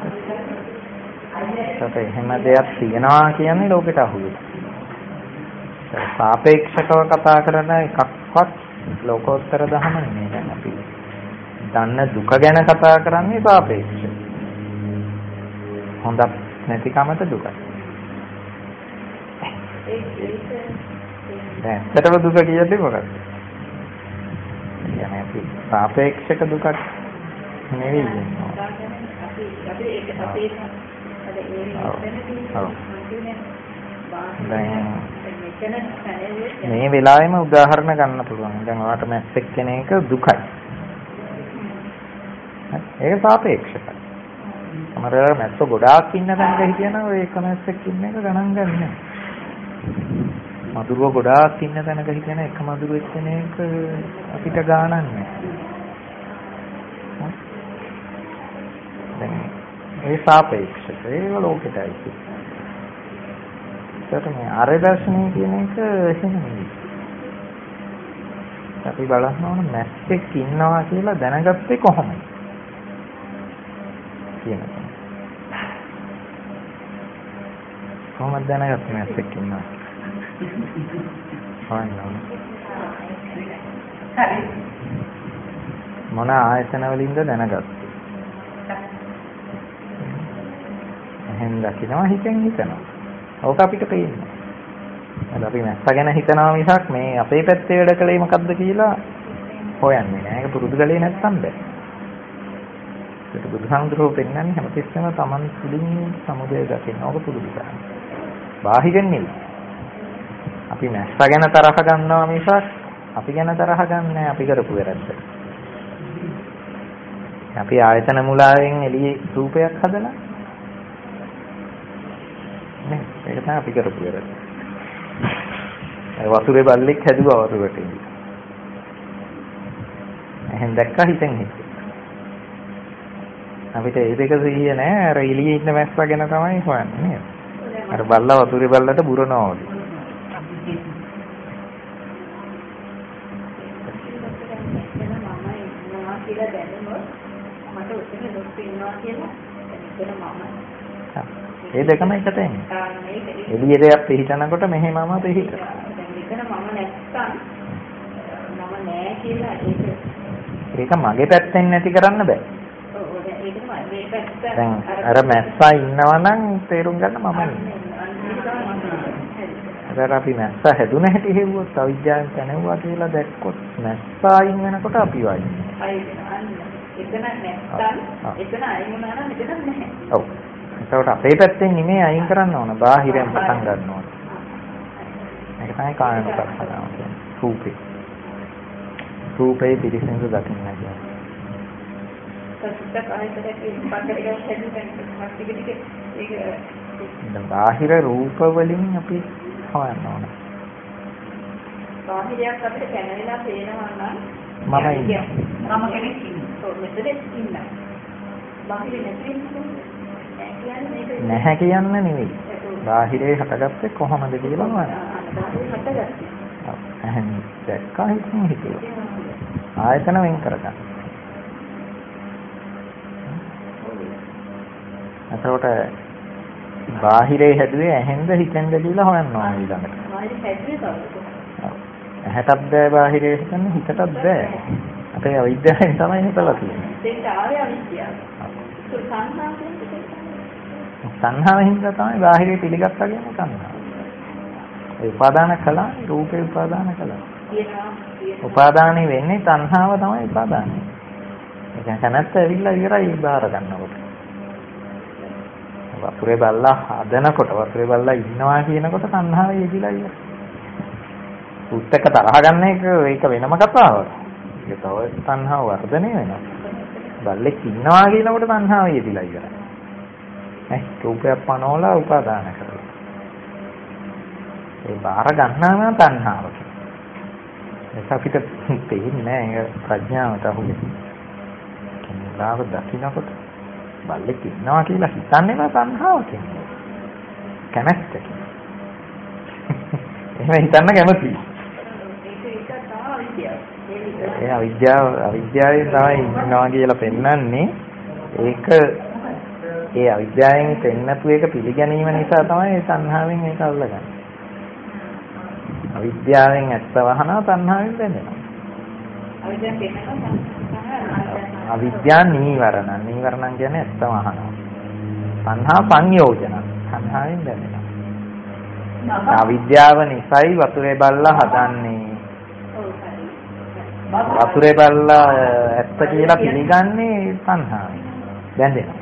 ඒකට එහෙම දෙයක් තියනවා කියන්නේ ලෝකෙට අහු වෙලා. සාපේක්ෂකව කතා කරන එකක්වත් ලෝකෝත්තර ධර්ම නෙමෙයි දැන් අපි දන්න දුක ගැන කතා කරන්නේ සාපේක්ෂ. හොඳක් නැතිකමට දුකයි. දැන් ඇත්තටම දුක කියන්නේ මොකක්ද? කියන්නේ අපි සාපේක්ෂක දුකක් නෙවෙයි. අපි අපි ඒක අපේ මේ වෙලාවෙම උදාහරණ ගන්න පුළුවන්. දැන් ඔයාලට මැස්සෙක් කෙන එක දුකයි. ඒක සාපේක්ෂකයි. සමහර වෙලාවට මැස්සෝ ගොඩාක් ඉන්න තැනක හිටියනම් ඔය එක මැස්සෙක් ඉන්න එක ගණන් ගන්නෑ. මදුරුව ගොඩාක් ඉන්න තැනක හිටියනම් එක මදුරුවෙක් ඉන්න එක අපිට ගාණක් නෑ. දැන් ඒ සාපේක්ෂක ඒක ලෝකෙටයි. ඒකට මේ ආර්ය දර්ශනය කියන එක එහෙම නෙවෙයි. අපි බලන්න ඕන මැස්සෙක් ඉන්නවා කියලා දැනගත්තේ කොහොමද? කියන එක. කොහොමද දැනගත්තේ මැස්සෙක් ඉන්නවා? හොයන්න. හරි. මොන ආයතන වලින්ද දැනගත්තේ? එහෙන් දකිනවා හිතෙන් හිතනවා. ඕක අපිට පේන්නේ. අද අපි මැස්ස ගැන හිතනවා මිසක් මේ අපේ පැත්තේ වැඩ කලේ මොකද්ද කියලා හොයන්නේ නෑ. ඒක පුරුදු කලේ නැත්තම් බෑ. ඒක බුදුහාමුදුරුවෝ පෙන්නන්නේ හැමතිස්සෙම Taman තුලින් සමුදය දකින්න. ඕක පුරුදු කරන්න. බාහිරින් නෙවෙයි. අපි මැස්ස ගැන තරහ ගන්නවා මිසක් අපි ගැන තරහ ගන්නෑ අපි කරපු වැරද්ද. අපි ආයතන මුලාවෙන් එළියේ රූපයක් හදලා නේ ඒක තමයි අපි කරපු වැරද්ද. ඒ වතුරේ බල්ලෙක් හැදුවා වතුරට ඉඳි. එහෙන් දැක්කා හිතෙන් හිතේ. අපිට ඒ දෙක සිහිය නෑ. අර එළියේ ඉන්න මැස්ස ගැන තමයි හොයන්නේ නේද? අර බල්ලා වතුරේ බල්ලට බුරනවා වගේ. කියලා දැනුනොත් මට උත්තර දුක් වෙනවා කියලා එතන මම ඒ දෙකම එකට එන්නේ. ආ මේක එළියේ දෙයක් පිහිටනකොට මෙහෙ මම පිහිට. දැන් මෙතන මම නැත්තම් මම නෑ කියලා ඒක ඒක මගේ පැත්තෙන් නැති කරන්න බෑ. ඔව් දැන් ඒක තමයි මේ පැත්ත දැන් අර මැස්සා ඉන්නවා නම් තේරුම් ගන්න මම ඉන්නේ. අර අපි මැස්සා හැදුන හැටි හෙව්වොත් අවිද්‍යාවෙන් තැනෙව්වා කියලා දැක්කොත් මැස්සා අයින් වෙනකොට අපි වයින්. එතන නැත්තම් එතන අයින් වුණා නම් මෙතන නැහැ. ඔව්. ඒකට අපේ පැත්තෙන් නෙමෙයි අයින් කරන්න ඕන. බාහිරෙන් පටන් ගන්න ඕන. මේක තමයි කායනුපස්සනාව කියන්නේ. රූපේ. රූපේ පිළිසිඳු දකින්න කියන්නේ. සත්‍ය කායයට පස්සේ හැදෙන්නේ ටික ටික ඒක දැන් බාහිර රූප වලින් අපි හොයන්න ඕන. බාහිරයක් අපිට දැනෙලා පේනවා නම් මම ඉන්නේ. මම කෙනෙක් ඉන්නවා. ඔව් මෙතන ඉන්නවා. බාහිර නැති නැහැ කියන්න නෙවෙයි. බාහිරේ හටගත්තේ කොහොමද කියලා බලන්න. එහෙනම් දැක්කා හිතින් හිතුවා. ආයතන වෙන් කරගන්න. එතකොට බාහිරේ හැදුවේ ඇහෙන්ද හිතෙන්ද කියලා හොයන්න ඕනේ ඊළඟට. බාහිර හැදුවේ කවුද? ඇහැටත් බෑ බාහිරේ හිතන්න හිතටත් බෑ. අපේ අවිද්‍යාවෙන් තමයි හිතලා තියෙන්නේ. ඒක ආවේ අවිද්‍යාව. සංහාව කියන්නේ සංහාවෙන් හින්දා තමයි බාහිරේ පිළිගත්තා කියන්නේ සංහාව. ඒ උපාදාන කළා රූපේ උපාදාන කළා. උපාදානෙ වෙන්නේ තණ්හාව තමයි උපාදානෙ. ඒ කියන්නේ කනත් ඇවිල්ලා ඉවරයි බාර ගන්නකොට. වතුරේ බල්ලා හදනකොට වතුරේ බල්ලා ඉන්නවා කියනකොට තණ්හාව යෙදිලා ඉවරයි. උත්තක තරහ ගන්න එක ඒක වෙනම කතාවක්. ඒක තව තණ්හාව වර්ධනය වෙනවා. බල්ලෙක් ඉන්නවා කියනකොට තණ්හාව යෙදිලා ඉවරයි. ඈ රූපයක් පනවලා උපාදාන කරලා. ඒ බාර ගන්නවා තණ්හාව. ඒක අපිට තේින්නේ නැහැ ඒක ප්‍රඥාවට අහුවෙන්නේ. කෙනාව දකින්නකොට බල්ලෙක් ඉන්නවා කියලා හිතන්නේ නැහැ තණ්හාව කියන්නේ. කැමැත්ත කියන්නේ. එහෙම හිතන්න කැමතියි. ඒ අවිද්‍යාව අවිද්‍යාවෙන් තමයි ඉන්නවා කියලා පෙන්වන්නේ. ඒක ඒ අවිද්‍යාවෙන් පෙන්නපු එක පිළිගැනීම නිසා තමයි ඒ තණ්හාවෙන් ඒක අල්ලගන්නේ. අවිද්‍යාවෙන් ඇත්ත වහනවා තණ්හාවෙන් බැඳෙනවා. අවිද්‍යා නීවරණ නීවරණ කියන්නේ ඇත්ත වහනවා. තණ්හා සංයෝජන තණ්හාවෙන් බැඳෙනවා. අවිද්‍යාව නිසායි වතුරේ බල්ලා හදන්නේ. වතුරේ බල්ලා ඇත්ත කියලා පිළිගන්නේ තණ්හාවෙන් බැඳෙනවා.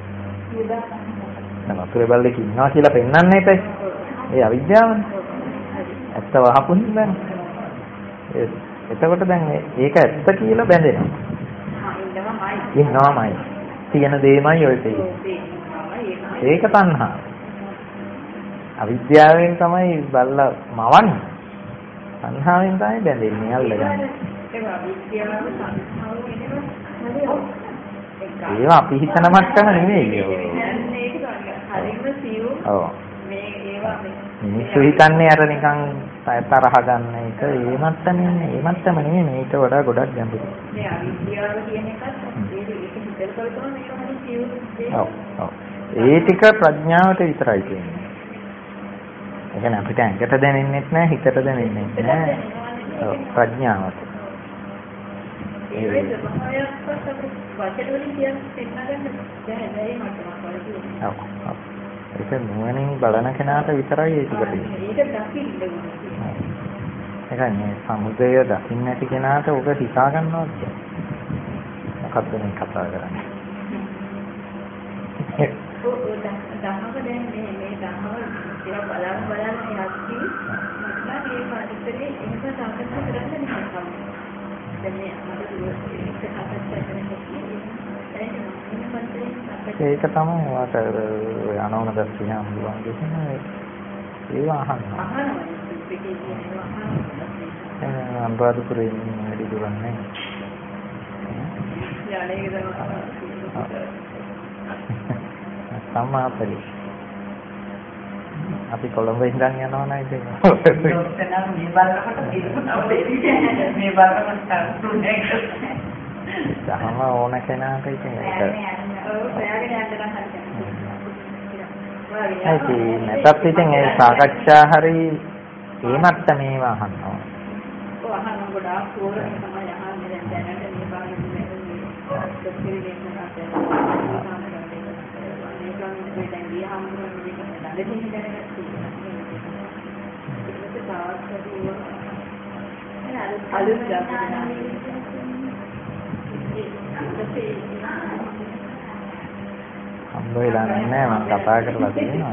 දැන් වතුරේ බල්ලෙක් ඉන්නවා කියලා පෙන්වන්නේ ඒකයි. ඒ අවිද්‍යාවනේ. ඇත්ත වහපු හින්දානේ. එතකොට දැන් ඒක ඇත්ත කියලා බැඳෙනවා. ඉන්නවමයි. තියෙන දෙයමයි ඔය තියෙන්නේ. ඒක තණ්හා. අවිද්‍යාවෙන් තමයි බල්ලා මවන්නේ. තණ්හාවෙන් තමයි බැඳෙන්නේ අල්ලගන්නේ. ඒක අවිද්‍යාව තණ්හාව වෙනවා. ඒවා අපි හිතන මට්ටම නෙවෙයි. ඒක හරිම සියු. ඔව්. මේ ඒවා මිනිස්සු හිතන්නේ අර නිකන් තරහ ගන්න එක ඒ මට්ටමේ නේ. ඒ මට්ටම නෙවෙයි මේකට වඩා ගොඩක් ගැඹුරුයි. මේ අවිද්‍යාව කියන එකත් ඒක හිතල් කරතොත් මේක හරි සියු දෙයක්. ඔව් ඔව්. ඒ ටික ප්‍රඥාවට විතරයි තියෙන්නේ. ඒ කියන්නේ අපිට ඇඟට දැනෙන්නෙත් නෑ හිතට දැනෙන්නෙත් නෑ. ඔව් ප්‍රඥාවට. ඒ වෙලාවට වචන වලින් කියන්නේ පෙන්නගන්න බැහැ නෑ මට්ටමක් වල. ඔව් ඔව්. ඒක නුවණින් බලන කෙනාට විතරයි ඒක තියෙන්නේ. ඒක දකින්න ඕනේ. ඒකයි මේ සමුදය දකින්න නැති කෙනාට ඔබ හිතා ගන්නවා කියන්නේ. මොකක්ද මේ කතා කරන්නේ? ඔව් ඔව් දහම දැන් මේ මේ දහම ඒවා බලන් බලන් යද්දී මට මේ පරිසරයේ එහෙම සාකච්ඡා කරන්න නිකන්. දැන් මේ අපිට ඒක සාකච්ඡා කරන්නේ ඒක තමයි වාට අනෝන දස්සිය හම්බුවන් කියන්නේ ඒවා අහන්න. අහනවා පිටේ කියනවා අහනවා. අනුරාධපුරේ ඉන්න වැඩි දුරක් නැහැ. යාලේ ගම සම්මාපරි. අපි කොළඹ ඉඳන් යනවා නේද? මේ බලකට මේ බලකට තුනේ දහම ඕන කෙනාට ඉතින් ඒක ඔව් සෑගෙන යන්න නම් හරියට. ඒ නැතත් ඉතින් ඒ සාකච්ඡා හරි ඒ මට්ටමේ වහනවා. ඔව් අහන්න ගොඩාක් ඕනේ තමයි අහන්නේ දැන් දැනට මේ භාගයේ මේ දෙකේ දෙකක් අලුත් හම්බ වෙලා නැහැ මම කතා කරලා තියෙනවා.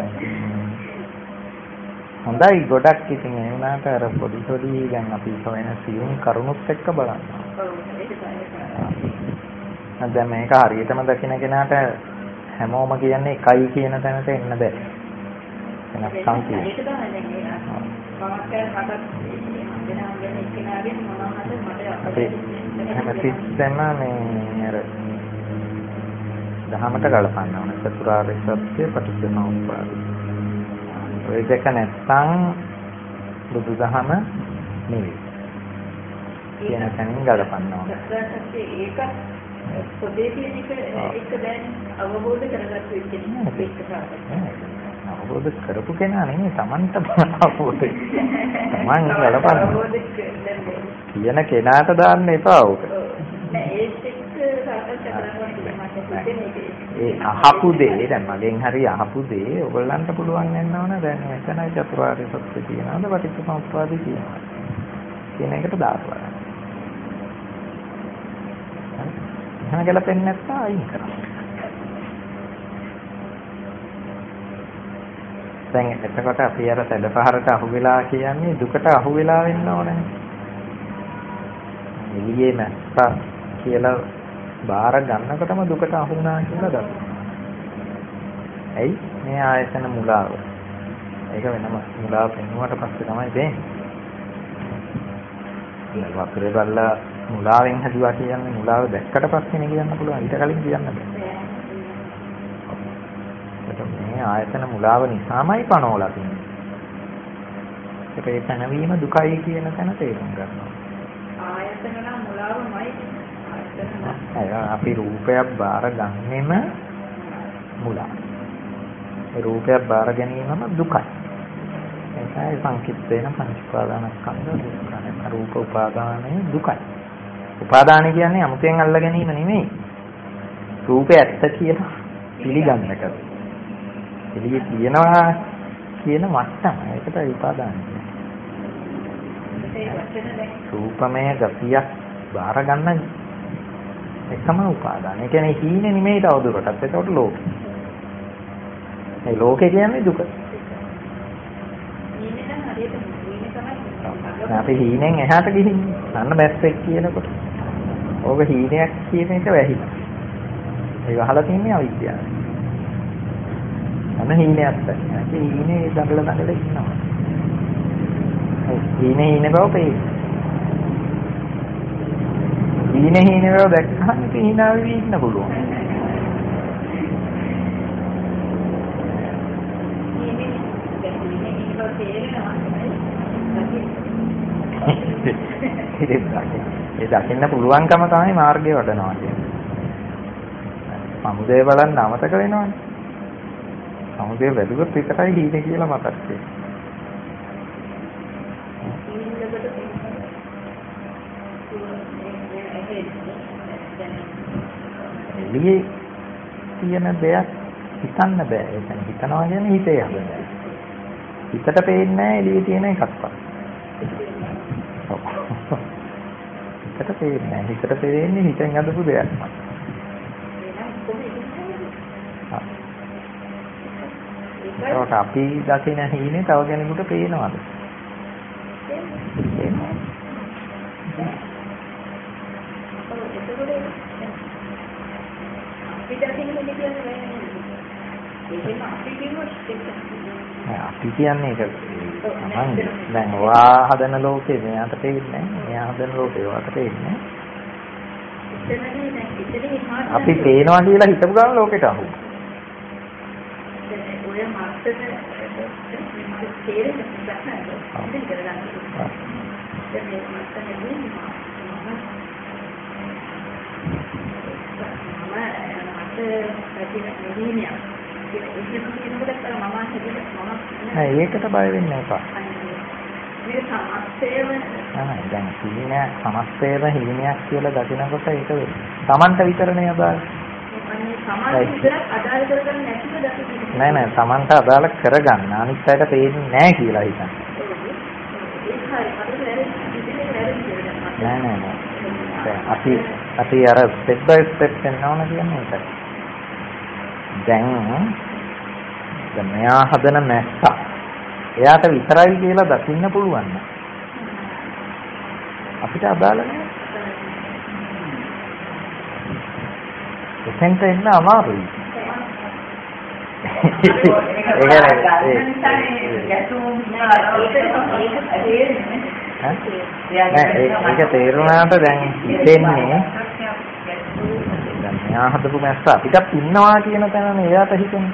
හොඳයි ගොඩක් ඉතින් ඒ වුණාට අර පොඩි පොඩි දැන් අපි හොයන සියුම් කරුණුත් එක්ක බලන්න. ඔව් ඒක තමයි. දැන් මේක හරියටම දකින්න කෙනාට හැමෝම කියන්නේ එකයි කියන තැනට එන්න බෑ. වෙනස් සංකීර්ණ. ඒක තමයි දැන් ඒක හැමතිස්සෙම මේ අර දහමට ගලපන්න ඕන චතුරාර්ය සත්‍ය පටිච්චසමුප්පාද. ඔය දෙක නැත්නම් බුදුදහම නෙවෙයි. කියන තැනින් ගලපන්න ඕන. ඒක පොදේ තියෙන එක එක දැන් අවබෝධ කරගත්තු වෙච්ච එක අවබෝධ කරපු කෙනා නෙමෙයි Tamanට අවබෝධ. Taman ගලපන්න. කියන කෙනාට දාන්න එපා උක. ඒ අහපු දේ දැන් මගෙන් හරි අහපු දේ ඔයගොල්ලන්ට පුළුවන් වෙන්න ඕන දැන් මෙතනයි චතුරාර්ය සත්‍ය කියනවාද පටිච්චසමුප්පාද කියනවා කියන එකට දාපුවා. එහෙම ගලපෙන්නේ නැත්නම් අයින් කරන්න. දැන් එතකොට අපි අර සැඩපහරට අහු වෙලා කියන්නේ දුකට අහු වෙලා වෙන්න ඕනේ. එළියේ නැත්තා කියලා බාර ගන්නකොටම දුකට අහු වුණා කියලා දන්න. ඇයි මේ ආයතන මුලාව? ඒක වෙනම මුලාව පෙන්වුවට පස්සේ තමයි දෙන්නේ. වපරේ බල්ලා මුලාවෙන් හදුවා කියන්නේ මුලාව දැක්කට පස්සේනේ කියන්න පුළුවන්. ඊට කලින් කියන්න බෑ. ඒක මේ ආයතන මුලාව නිසාමයි පණවලා තියෙන්නේ. ඒක පැනවීම දුකයි කියන තැන තේරුම් ගන්නවා. ආයතන නම් මුලාවමයි. අපි රූපයක් බාර ගන්නෙම මුලා. ඒ රූපයක් බාර ගැනීමම දුකයි. ඒකයි සංකිට්ඨ වෙන පංච උපාදානස්කන්ධ දුක්ඛ. රූප උපාදානය දුකයි. උපාදානය කියන්නේ අමුතෙන් අල්ල ගැනීම නෙමෙයි. රූපේ ඇත්ත කියලා පිළිගන්න එක. එළියේ තියනවා කියන මට්ටම. ඒකට උපාදානය කියන්නේ. රූපමය ගතියක් බාර ගන්න එකම උපාදාන. ඒ කියන්නේ හීනේ නෙමෙයි තවදුරටත්. ඒකට ලෝකෙ. ඒ ලෝකේ කියන්නේ දුක. හීනේ නම් හරියට හීනේ තමයි. අපි හීනෙන් එහාට ගිහින් අන්න බැස්සෙක් කියනකොට. ඕක හීනයක් කියන එක වැහිලා. ඒක අහලා තින්නේ අවිද්‍යාව. අන්න හීනයක් තමයි. ඒ හීනේ දඟල දඟල ඉන්නවා. ඒ හීනේ හීනේ බව පෙයි. හීනේ හීනේ බව දැක්කම ඉතින් hina වෙවි ඉන්න පුළුවන්. ඒ දකින්න පුළුවන්කම තමයි මාර්ගය වඩනවා කියන්නේ. සමුදේ බලන්න අමතක වෙනවනේ. සමුදේ වැදුවොත් විතරයි හීනේ කියලා මතක් වෙන්නේ. එළියේ තියෙන දෙයක් හිතන්න බෑ. ඒ කියන්නේ හිතනවා කියන්නේ හිතේ හදන. හිතට පේන්නේ නැහැ එළියේ තියෙන එකක්වත්. හිතට පේන්නේ නැහැ. හිතට පේන්නේ හිතෙන් හදපු දෙයක්. ඒකට අපි දකින හීනේ තව කෙනෙකුට පේනවද? පේන්නේ. අපි කියන්නේ ඒක තමයි. දැන් ඔයා හදන ලෝකේ මෙයාට පේන්නේ නැහැ. මෙයා හදන ලෝකේ ඔයාට පේන්නේ නැහැ. අපි පේනවා කියලා හිතපු ගමන් ලෝකෙට අහු. ඔය මාස්ටර් තේරෙන්නේ නැහැ. ඉතින් කරගන්න. දැන් මේ මාස්ටර් නෙමෙයි. මම මට නෑ ඒකට බය වෙන්න එපා. මේ සමස්තයම නෑ දැන් හීන සමස්තයම හීනයක් කියලා දකිනකොට ඒක තමන්ට විතරනේ අදාළ. සමාජ විතරක් අදාළ කරගන්න නැතිව දකින්න. නෑ නෑ තමන්ට අදාළ කරගන්න අනිත් අයට පේන්නේ නෑ කියලා හිතන්න. නෑ නෑ නෑ. දැන් අපි අපි අර ස්ටෙප් බයි ස්ටෙප් යනවා කියන්නේ ඒකයි. දැන් දැන් මෙයා හදන මැස්සා එයාට විතරයි කියලා දකින්න පුළුවන්. අපිට අදාළ නෑ. එතෙන්ට එන්න අමාරුයි. ඒක තේරුණාට දැන් හිතෙන්නේ දැන් මෙයා හදපු මැස්ස අපිටත් ඉන්නවා කියන තැනනේ එයාට හිතෙන්නේ.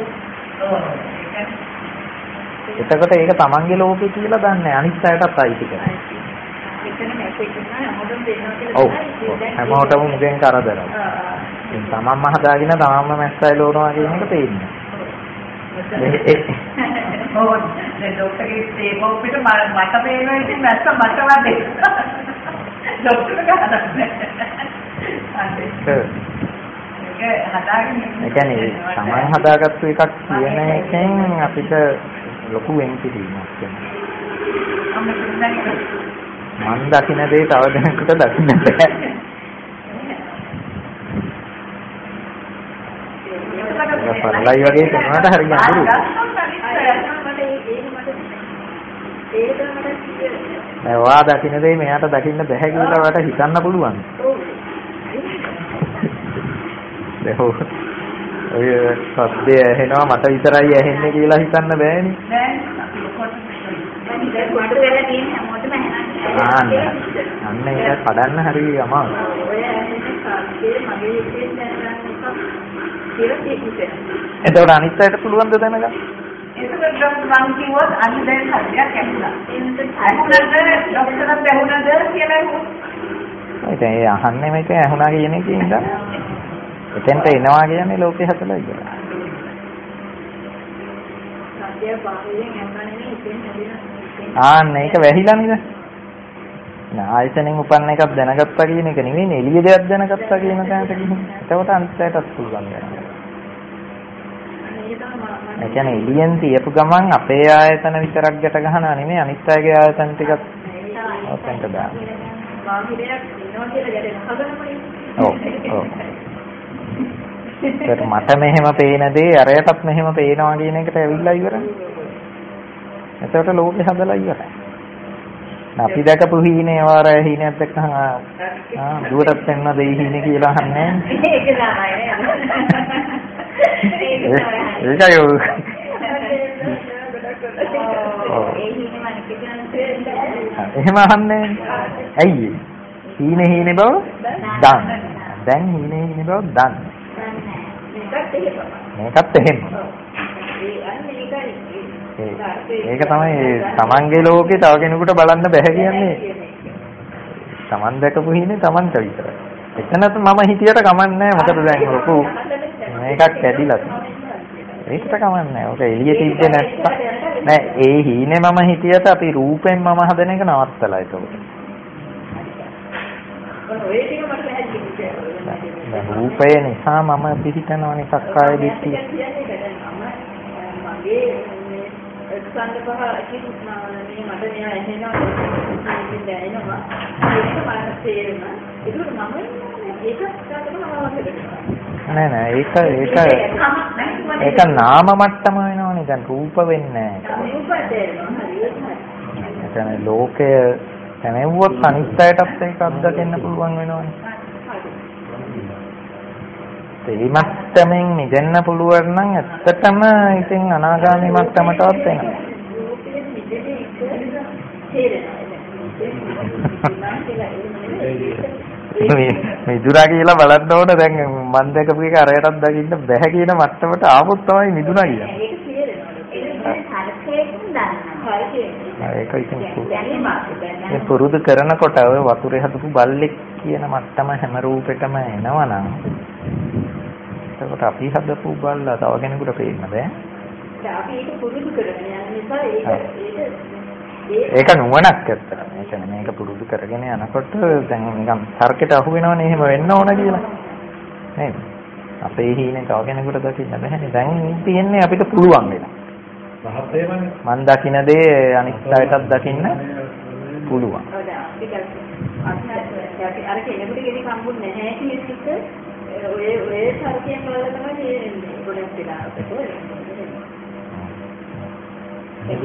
එතකොට ඒක තමන්ගේ ලෝකේ කියලා දන්නේ අනිත් අයටත් අයිති කරනවා. ඔව් හැමෝටම මුගෙන් කරදරයි. ඉතින් තමන්ම හදාගෙන තමන්ම මැස්සයි ලෝනවා කියන එක තේින්නේ. ඔව් දැන් ડોක්ටර්ගේ ස්ටේප් ඔප්පිට මට පේනවා ඉතින් මැස්ස මට වදේ. ડોක්ටර් ගහන්නේ. ඒක හදාගෙන ඒ කියන්නේ තමන් හදාගත්තු එකක් කියන එකෙන් අපිට ලොකු වෙන්කිරීමක් වෙනවා. මන් දකින්න දේ තව දෙනෙකුට දකින්න බෑ. ඒක පරලයි වගේ කරනවට හරිය අමාරුයි. ඒ වා දකින්න දේ මෙයාට දකින්න බෑ කියලා වට හිතන්න පුළුවන්. ඔය සද්දය ඇහෙනවා මට විතරයි ඇහෙන්නේ කියලා හිතන්න බෑනේ. අන්න අන්න ඒක කඩන්න හරිය අමාරුයි. එතකොට අනිත් අයට පුළුවන් ද දැනගන්න? ඒකත් ડોක්ටර් මං කිව්වොත් අන්න දැන් හරියට කැපුණා. අහුනද ડોක්ටර්ට ඇහුනද කියලා ඇහුවා. ඒ දැන් අහන්නේ මේක ඇහුණා කියන එකේ ඉඳන් එතෙන්ට එනවා කියන්නේ ලෝකේ හදලා ඉවරයි. ආන්න ඒක වැහිලා නේද? ආයතනෙන් උපන්න එකක් දැනගත්තා කියන එක නෙවෙයි එළිය දෙයක් දැනගත්තා කියන තැනට ගිහින්. ඒකට අනිත්‍යයටත් පුළුවන් වෙනවා. ඒ කියන්නේ එළියෙන් තියපු ගමන් අපේ ආයතන විතරක් ගැට ගන්නවා නෙමෙයි අනිත් අයගේ ආයතන ටිකත් ඔතෙන්ට දාන්න. ඔව් ඔව්. ඒත් මට මෙහෙම පේන දේ අරයටත් මෙහෙම පේනවා කියන එකට ඇවිල්ලා ඉවරයි. එතකොට ලෝකෙ හදලා ඉවරයි. අපි දැකපු හීනේ වාර හීනයක් දැක්කම ආ දුවටත් වෙන්න දෙයි හීනේ කියලා අහන්නේ. ඒක තමයි. ඒකයි ඔය. එහෙම අහන්නේ. ඇයි? හීනේ හීනේ බව දන්. දැන් හීනේ හීනේ බව දන්. මේකත් එහෙම. ඒක තමයි තමන්ගේ ලෝකේ තව කෙනෙකුට බලන්න බෑ කියන්නේ. තමන් දැකපු හිනේ තමන්ට විතරයි. එතනත් මම හිතියට කමන්නේ මොකද දැන් ලොකු මේකක් කැඩිලා තියෙනවා. ඒකට කමන්නේ. ඔක එළිය තිබ්බේ නැත්නම් නෑ ඒ හීනේ මම හිතියට අපි රූපෙන් මම හදන එක නවත්තලා ඒක. රූපේ නිසා මම පිළිතනවනේ සක්කාය දිට්ඨිය. ස්කන්ධ පහ කිසිත් මේ මට මෙයා ඇහෙනවා ඉතින් දැනෙනවා ඒක මට තේරෙනවා ඒක මම ඒක නෑ නෑ ඒක ඒක ඒක නාම මට්ටම වෙනවනේ දැන් රූප වෙන්නේ නෑ රූප තේරෙනවා හරියට එතන ලෝකය දැනෙව්වොත් අනිත්‍යයටත් ඒක අත්දකින්න පුළුවන් වෙනවනේ ඒ මට්ටමින් නිදෙන්න පුළුවන් නම් ඇත්තටම ඉතින් අනාගාමී මට්ටමටවත් එනවා. මිදුරා කියලා බලන්න ඕන දැන් මන් දැකපු එක අරයටත් දකින්න බැහැ කියන මට්ටමට ආවොත් තමයි මිදුරා කියන්නේ. ඒක ඉතින් මේ පුරුදු කරනකොට ඔය වතුරේ හදපු බල්ලෙක් කියන මට්ටම හැම රූපෙටම එනවා නම් එතකොට අපි හදපු බලලා තව කෙනෙකුට පේන්න බෑ. අපි ඒක පුරුදු කරගෙන යන නිසා ඒක ඒක නුවණක් ඇත්තට. ඒ කියන්නේ මේක පුරුදු කරගෙන යනකොට දැන් නිකන් තර්කයට අහු වෙනවනේ එහෙම වෙන්න ඕන කියලා. නේද? අපේ හීනේ තව කෙනෙකුට දකින්න බෑනේ. දැන් තියෙන්නේ අපිට පුළුවන් වෙනවා. මන් දකින්න දේ අනිත් අයටත් දකින්න පුළුවන්. අර කෙනෙකුට කෙනෙක් හම්බුනේ නැහැ කියන එක ඔය ඔය තර්කයෙන් වල තමයි තේරෙන්නේ. ගොඩක් වෙලාවට. මම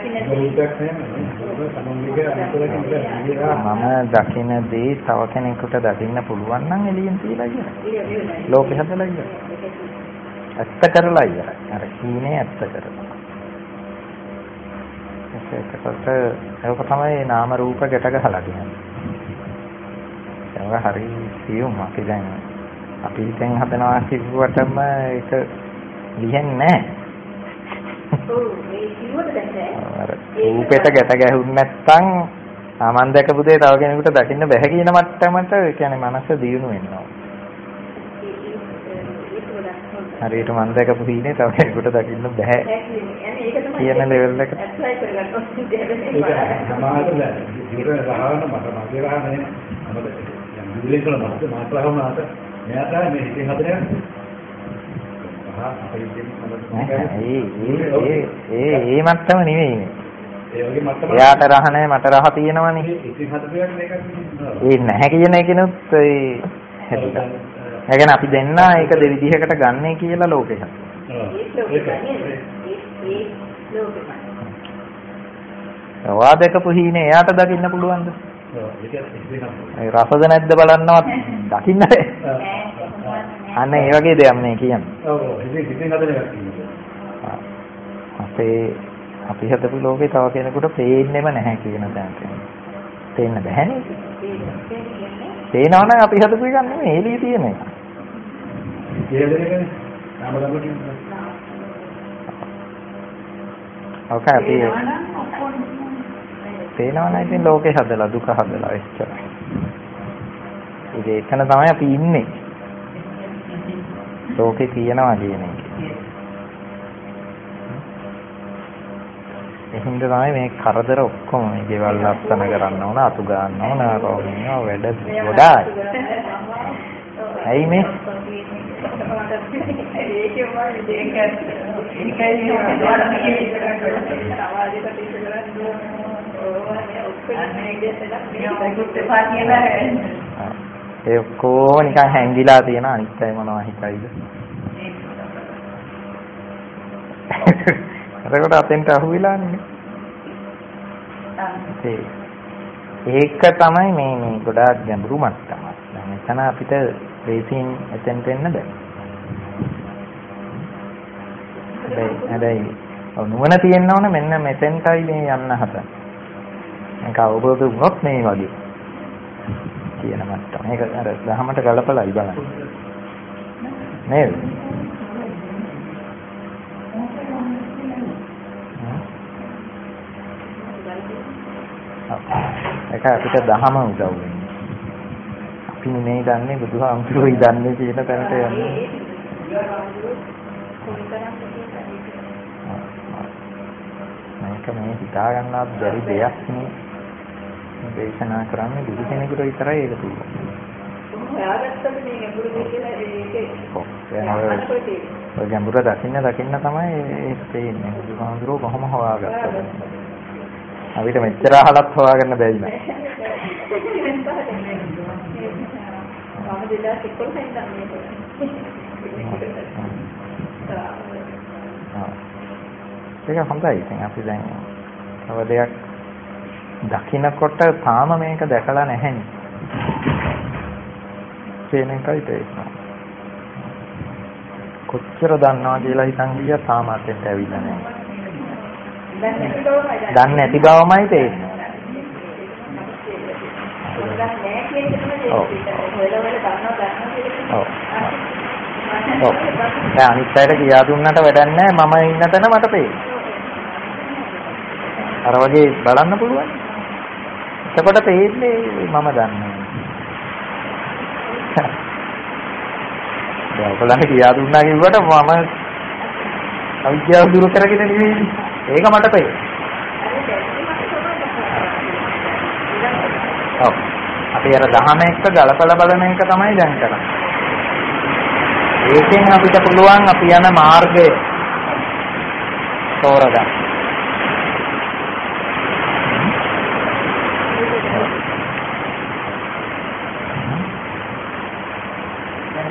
දකින දේ තව කෙනෙකුට දකින්න පුළුවන් නම් එළියෙන් තියලා ඉවරයි. ලෝකෙ හදලා ඉවරයි. ඇත්ත කරලා ඉවරයි. අර කීනේ ඇත්ත කරලා. ඒකකට ඒක තමයි නාම රූප ගැට ගහලා කියන්නේ. ඒක හරි සියුම් අපි දැන් අපි දැන් හදනවා කිව්වටම ඒක ලියන්නේ නැහැ. රූපෙට ගැට ගැහුන්නේ නැත්නම් මම දැකපු දේ තව කෙනෙකුට දකින්න බැහැ කියන මට්ටමට ඒ කියන්නේ මනස දියුණු වෙනවා. හරියට මම දැකපු හීනේ තව කෙනෙකුට දකින්න බැහැ කියන ලෙවල් එකට ඇප්ලයි කරගන්න සමාජයට ඉතින් රහවන මට මගේ රහනේ අපිට යම් විදිහකට මට මාත්‍රාවම මෙයා තමයි මේ හිතින් හදන්නේ. ඒ ඒ ඒ ඒ මට්ටම නෙවෙයිනේ. ඒ වගේ මට්ටම. එයාට රහ නැහැ මට රහ තියෙනවනේ. ඉතින් හදපියක් මේකක් ඒ නැහැ කියන එකනොත් ඒ හැදිලා. ඒ කියන්නේ අපි දෙන්න ඒක දෙවිදිහකට ගන්නයි කියලා ලෝකෙක. ඔව්. ඒක ඒ ලෝකෙ. ඔයා දැකපු හීනේ එයාට දකින්න පුළුවන්ද? ඔව් ඒක ඉතින් ඒ රසද නැද්ද බලන්නවත් දකින්න බෑ. අන්න ඒ වගේ දෙයක් මේ කියන්නේ. ඔව් ඉතින් ඉතින් හදන එකක් තියෙනවා. අපේ අපි හදපු ලෝකේ තව කෙනෙකුට පේන්නෙම නැහැ කියන තැනට. පේන්න බෑනේ. පේනවනම් අපි හදපු එක නෙමෙයි එළියේ තියෙන එක. ඒ දෙකනේ. නාම ධර්ම කියන්නේ. ඔක අපි පේනවනම් ඉතින් ලෝකේ හදලා දුක හදලා එච්චරයි. ඒක එතන තමයි අපි ඉන්නේ. ලෝකේ තියෙනවා කියන එක. එහෙනම් තමයි මේ කරදර ඔක්කොම මේ ගෙවල් ලස්සන කරන්න ඕන, අතු ගන්න ඕන, රෝමියෝ වැඩ ගොඩායි. ඇයි මේ? ඒ ඔක්කොම නිකන් හැංගිලා තියෙන අනිත් අය මොනවා හිතයිද? එතකොට අතෙන්ට අහුවිලානේ. ඒක තමයි මේ මේ ගොඩාක් ගැඹුරු මට්ටම. දැන් එතන අපිට බේසින් එතෙන්ට එන්න බෑ. හැබැයි නුවණ තියෙන්න ඕන මෙන්න මෙතෙන්ටයි මේ යන්න හදන්නේ. මේක අවබෝධ වුණොත් මේ වගේ කියන මට්ටම. මේක අර දහමට ගලපලායි බලන්න. නේද? ඒක අපිට දහම උදව් වෙන්නේ. අපි නෙමෙයි දන්නේ බුදුහාමුදුරුවෝයි දන්නේ කියන තැනට යන්නේ. මේක මේ හිතා ගන්නවත් බැරි දෙයක් නේ. දේශනා කරන්නේ බුදු කෙනෙකුට විතරයි ඒක පුළුවන්. හොයාගත්තද මේ ගැඹුරු දෙය කියලා ඒකේ. ඔව්. ඔය ගැඹුර දකින්න දකින්න තමයි ඒක තේින්නේ. බුදුහාමුදුරුවෝ කොහොම හොයාගත්තද? අපිට මෙච්චර අහලත් හොයාගන්න බැරි නෑ. මම දෙලා එක්කම හින්දා මේක. ඒක හොඳයි. ඉතින් අපි දැන් තව දෙයක් දකින්නකොට තාම මේක දැකලා නැහැනේ. කියන එකයි තේරෙන්නේ. කොච්චර දන්නවා කියලා හිතන් ගියා තාම අතෙන්ට ඇවිල්ලා නැහැ. දන්නේ නැති බවමයි තේරෙන්නේ. ඔව්. ඔව්. ඔව්. දැන් අනිත් අයට කියා දුන්නට වැඩක් නැහැ. මම ඉන්න තැන මට පේනවා. අර වගේ බලන්න පුළුවන්. එතකොට තේින්නේ මම දන්නේ. දැන් ඔයගොල්ලන්ට කියා දුන්නා කිව්වට මම අවිද්‍යාව දුරු කරගෙන නෙවෙයි. ඒක මට පෙයි. ඔව්. අපි අර දහම එක්ක ගලපලා බලන එක තමයි දැන් කරන්නේ. ඒකෙන් අපිට පුළුවන් අපි යන මාර්ගය තෝරගන්න.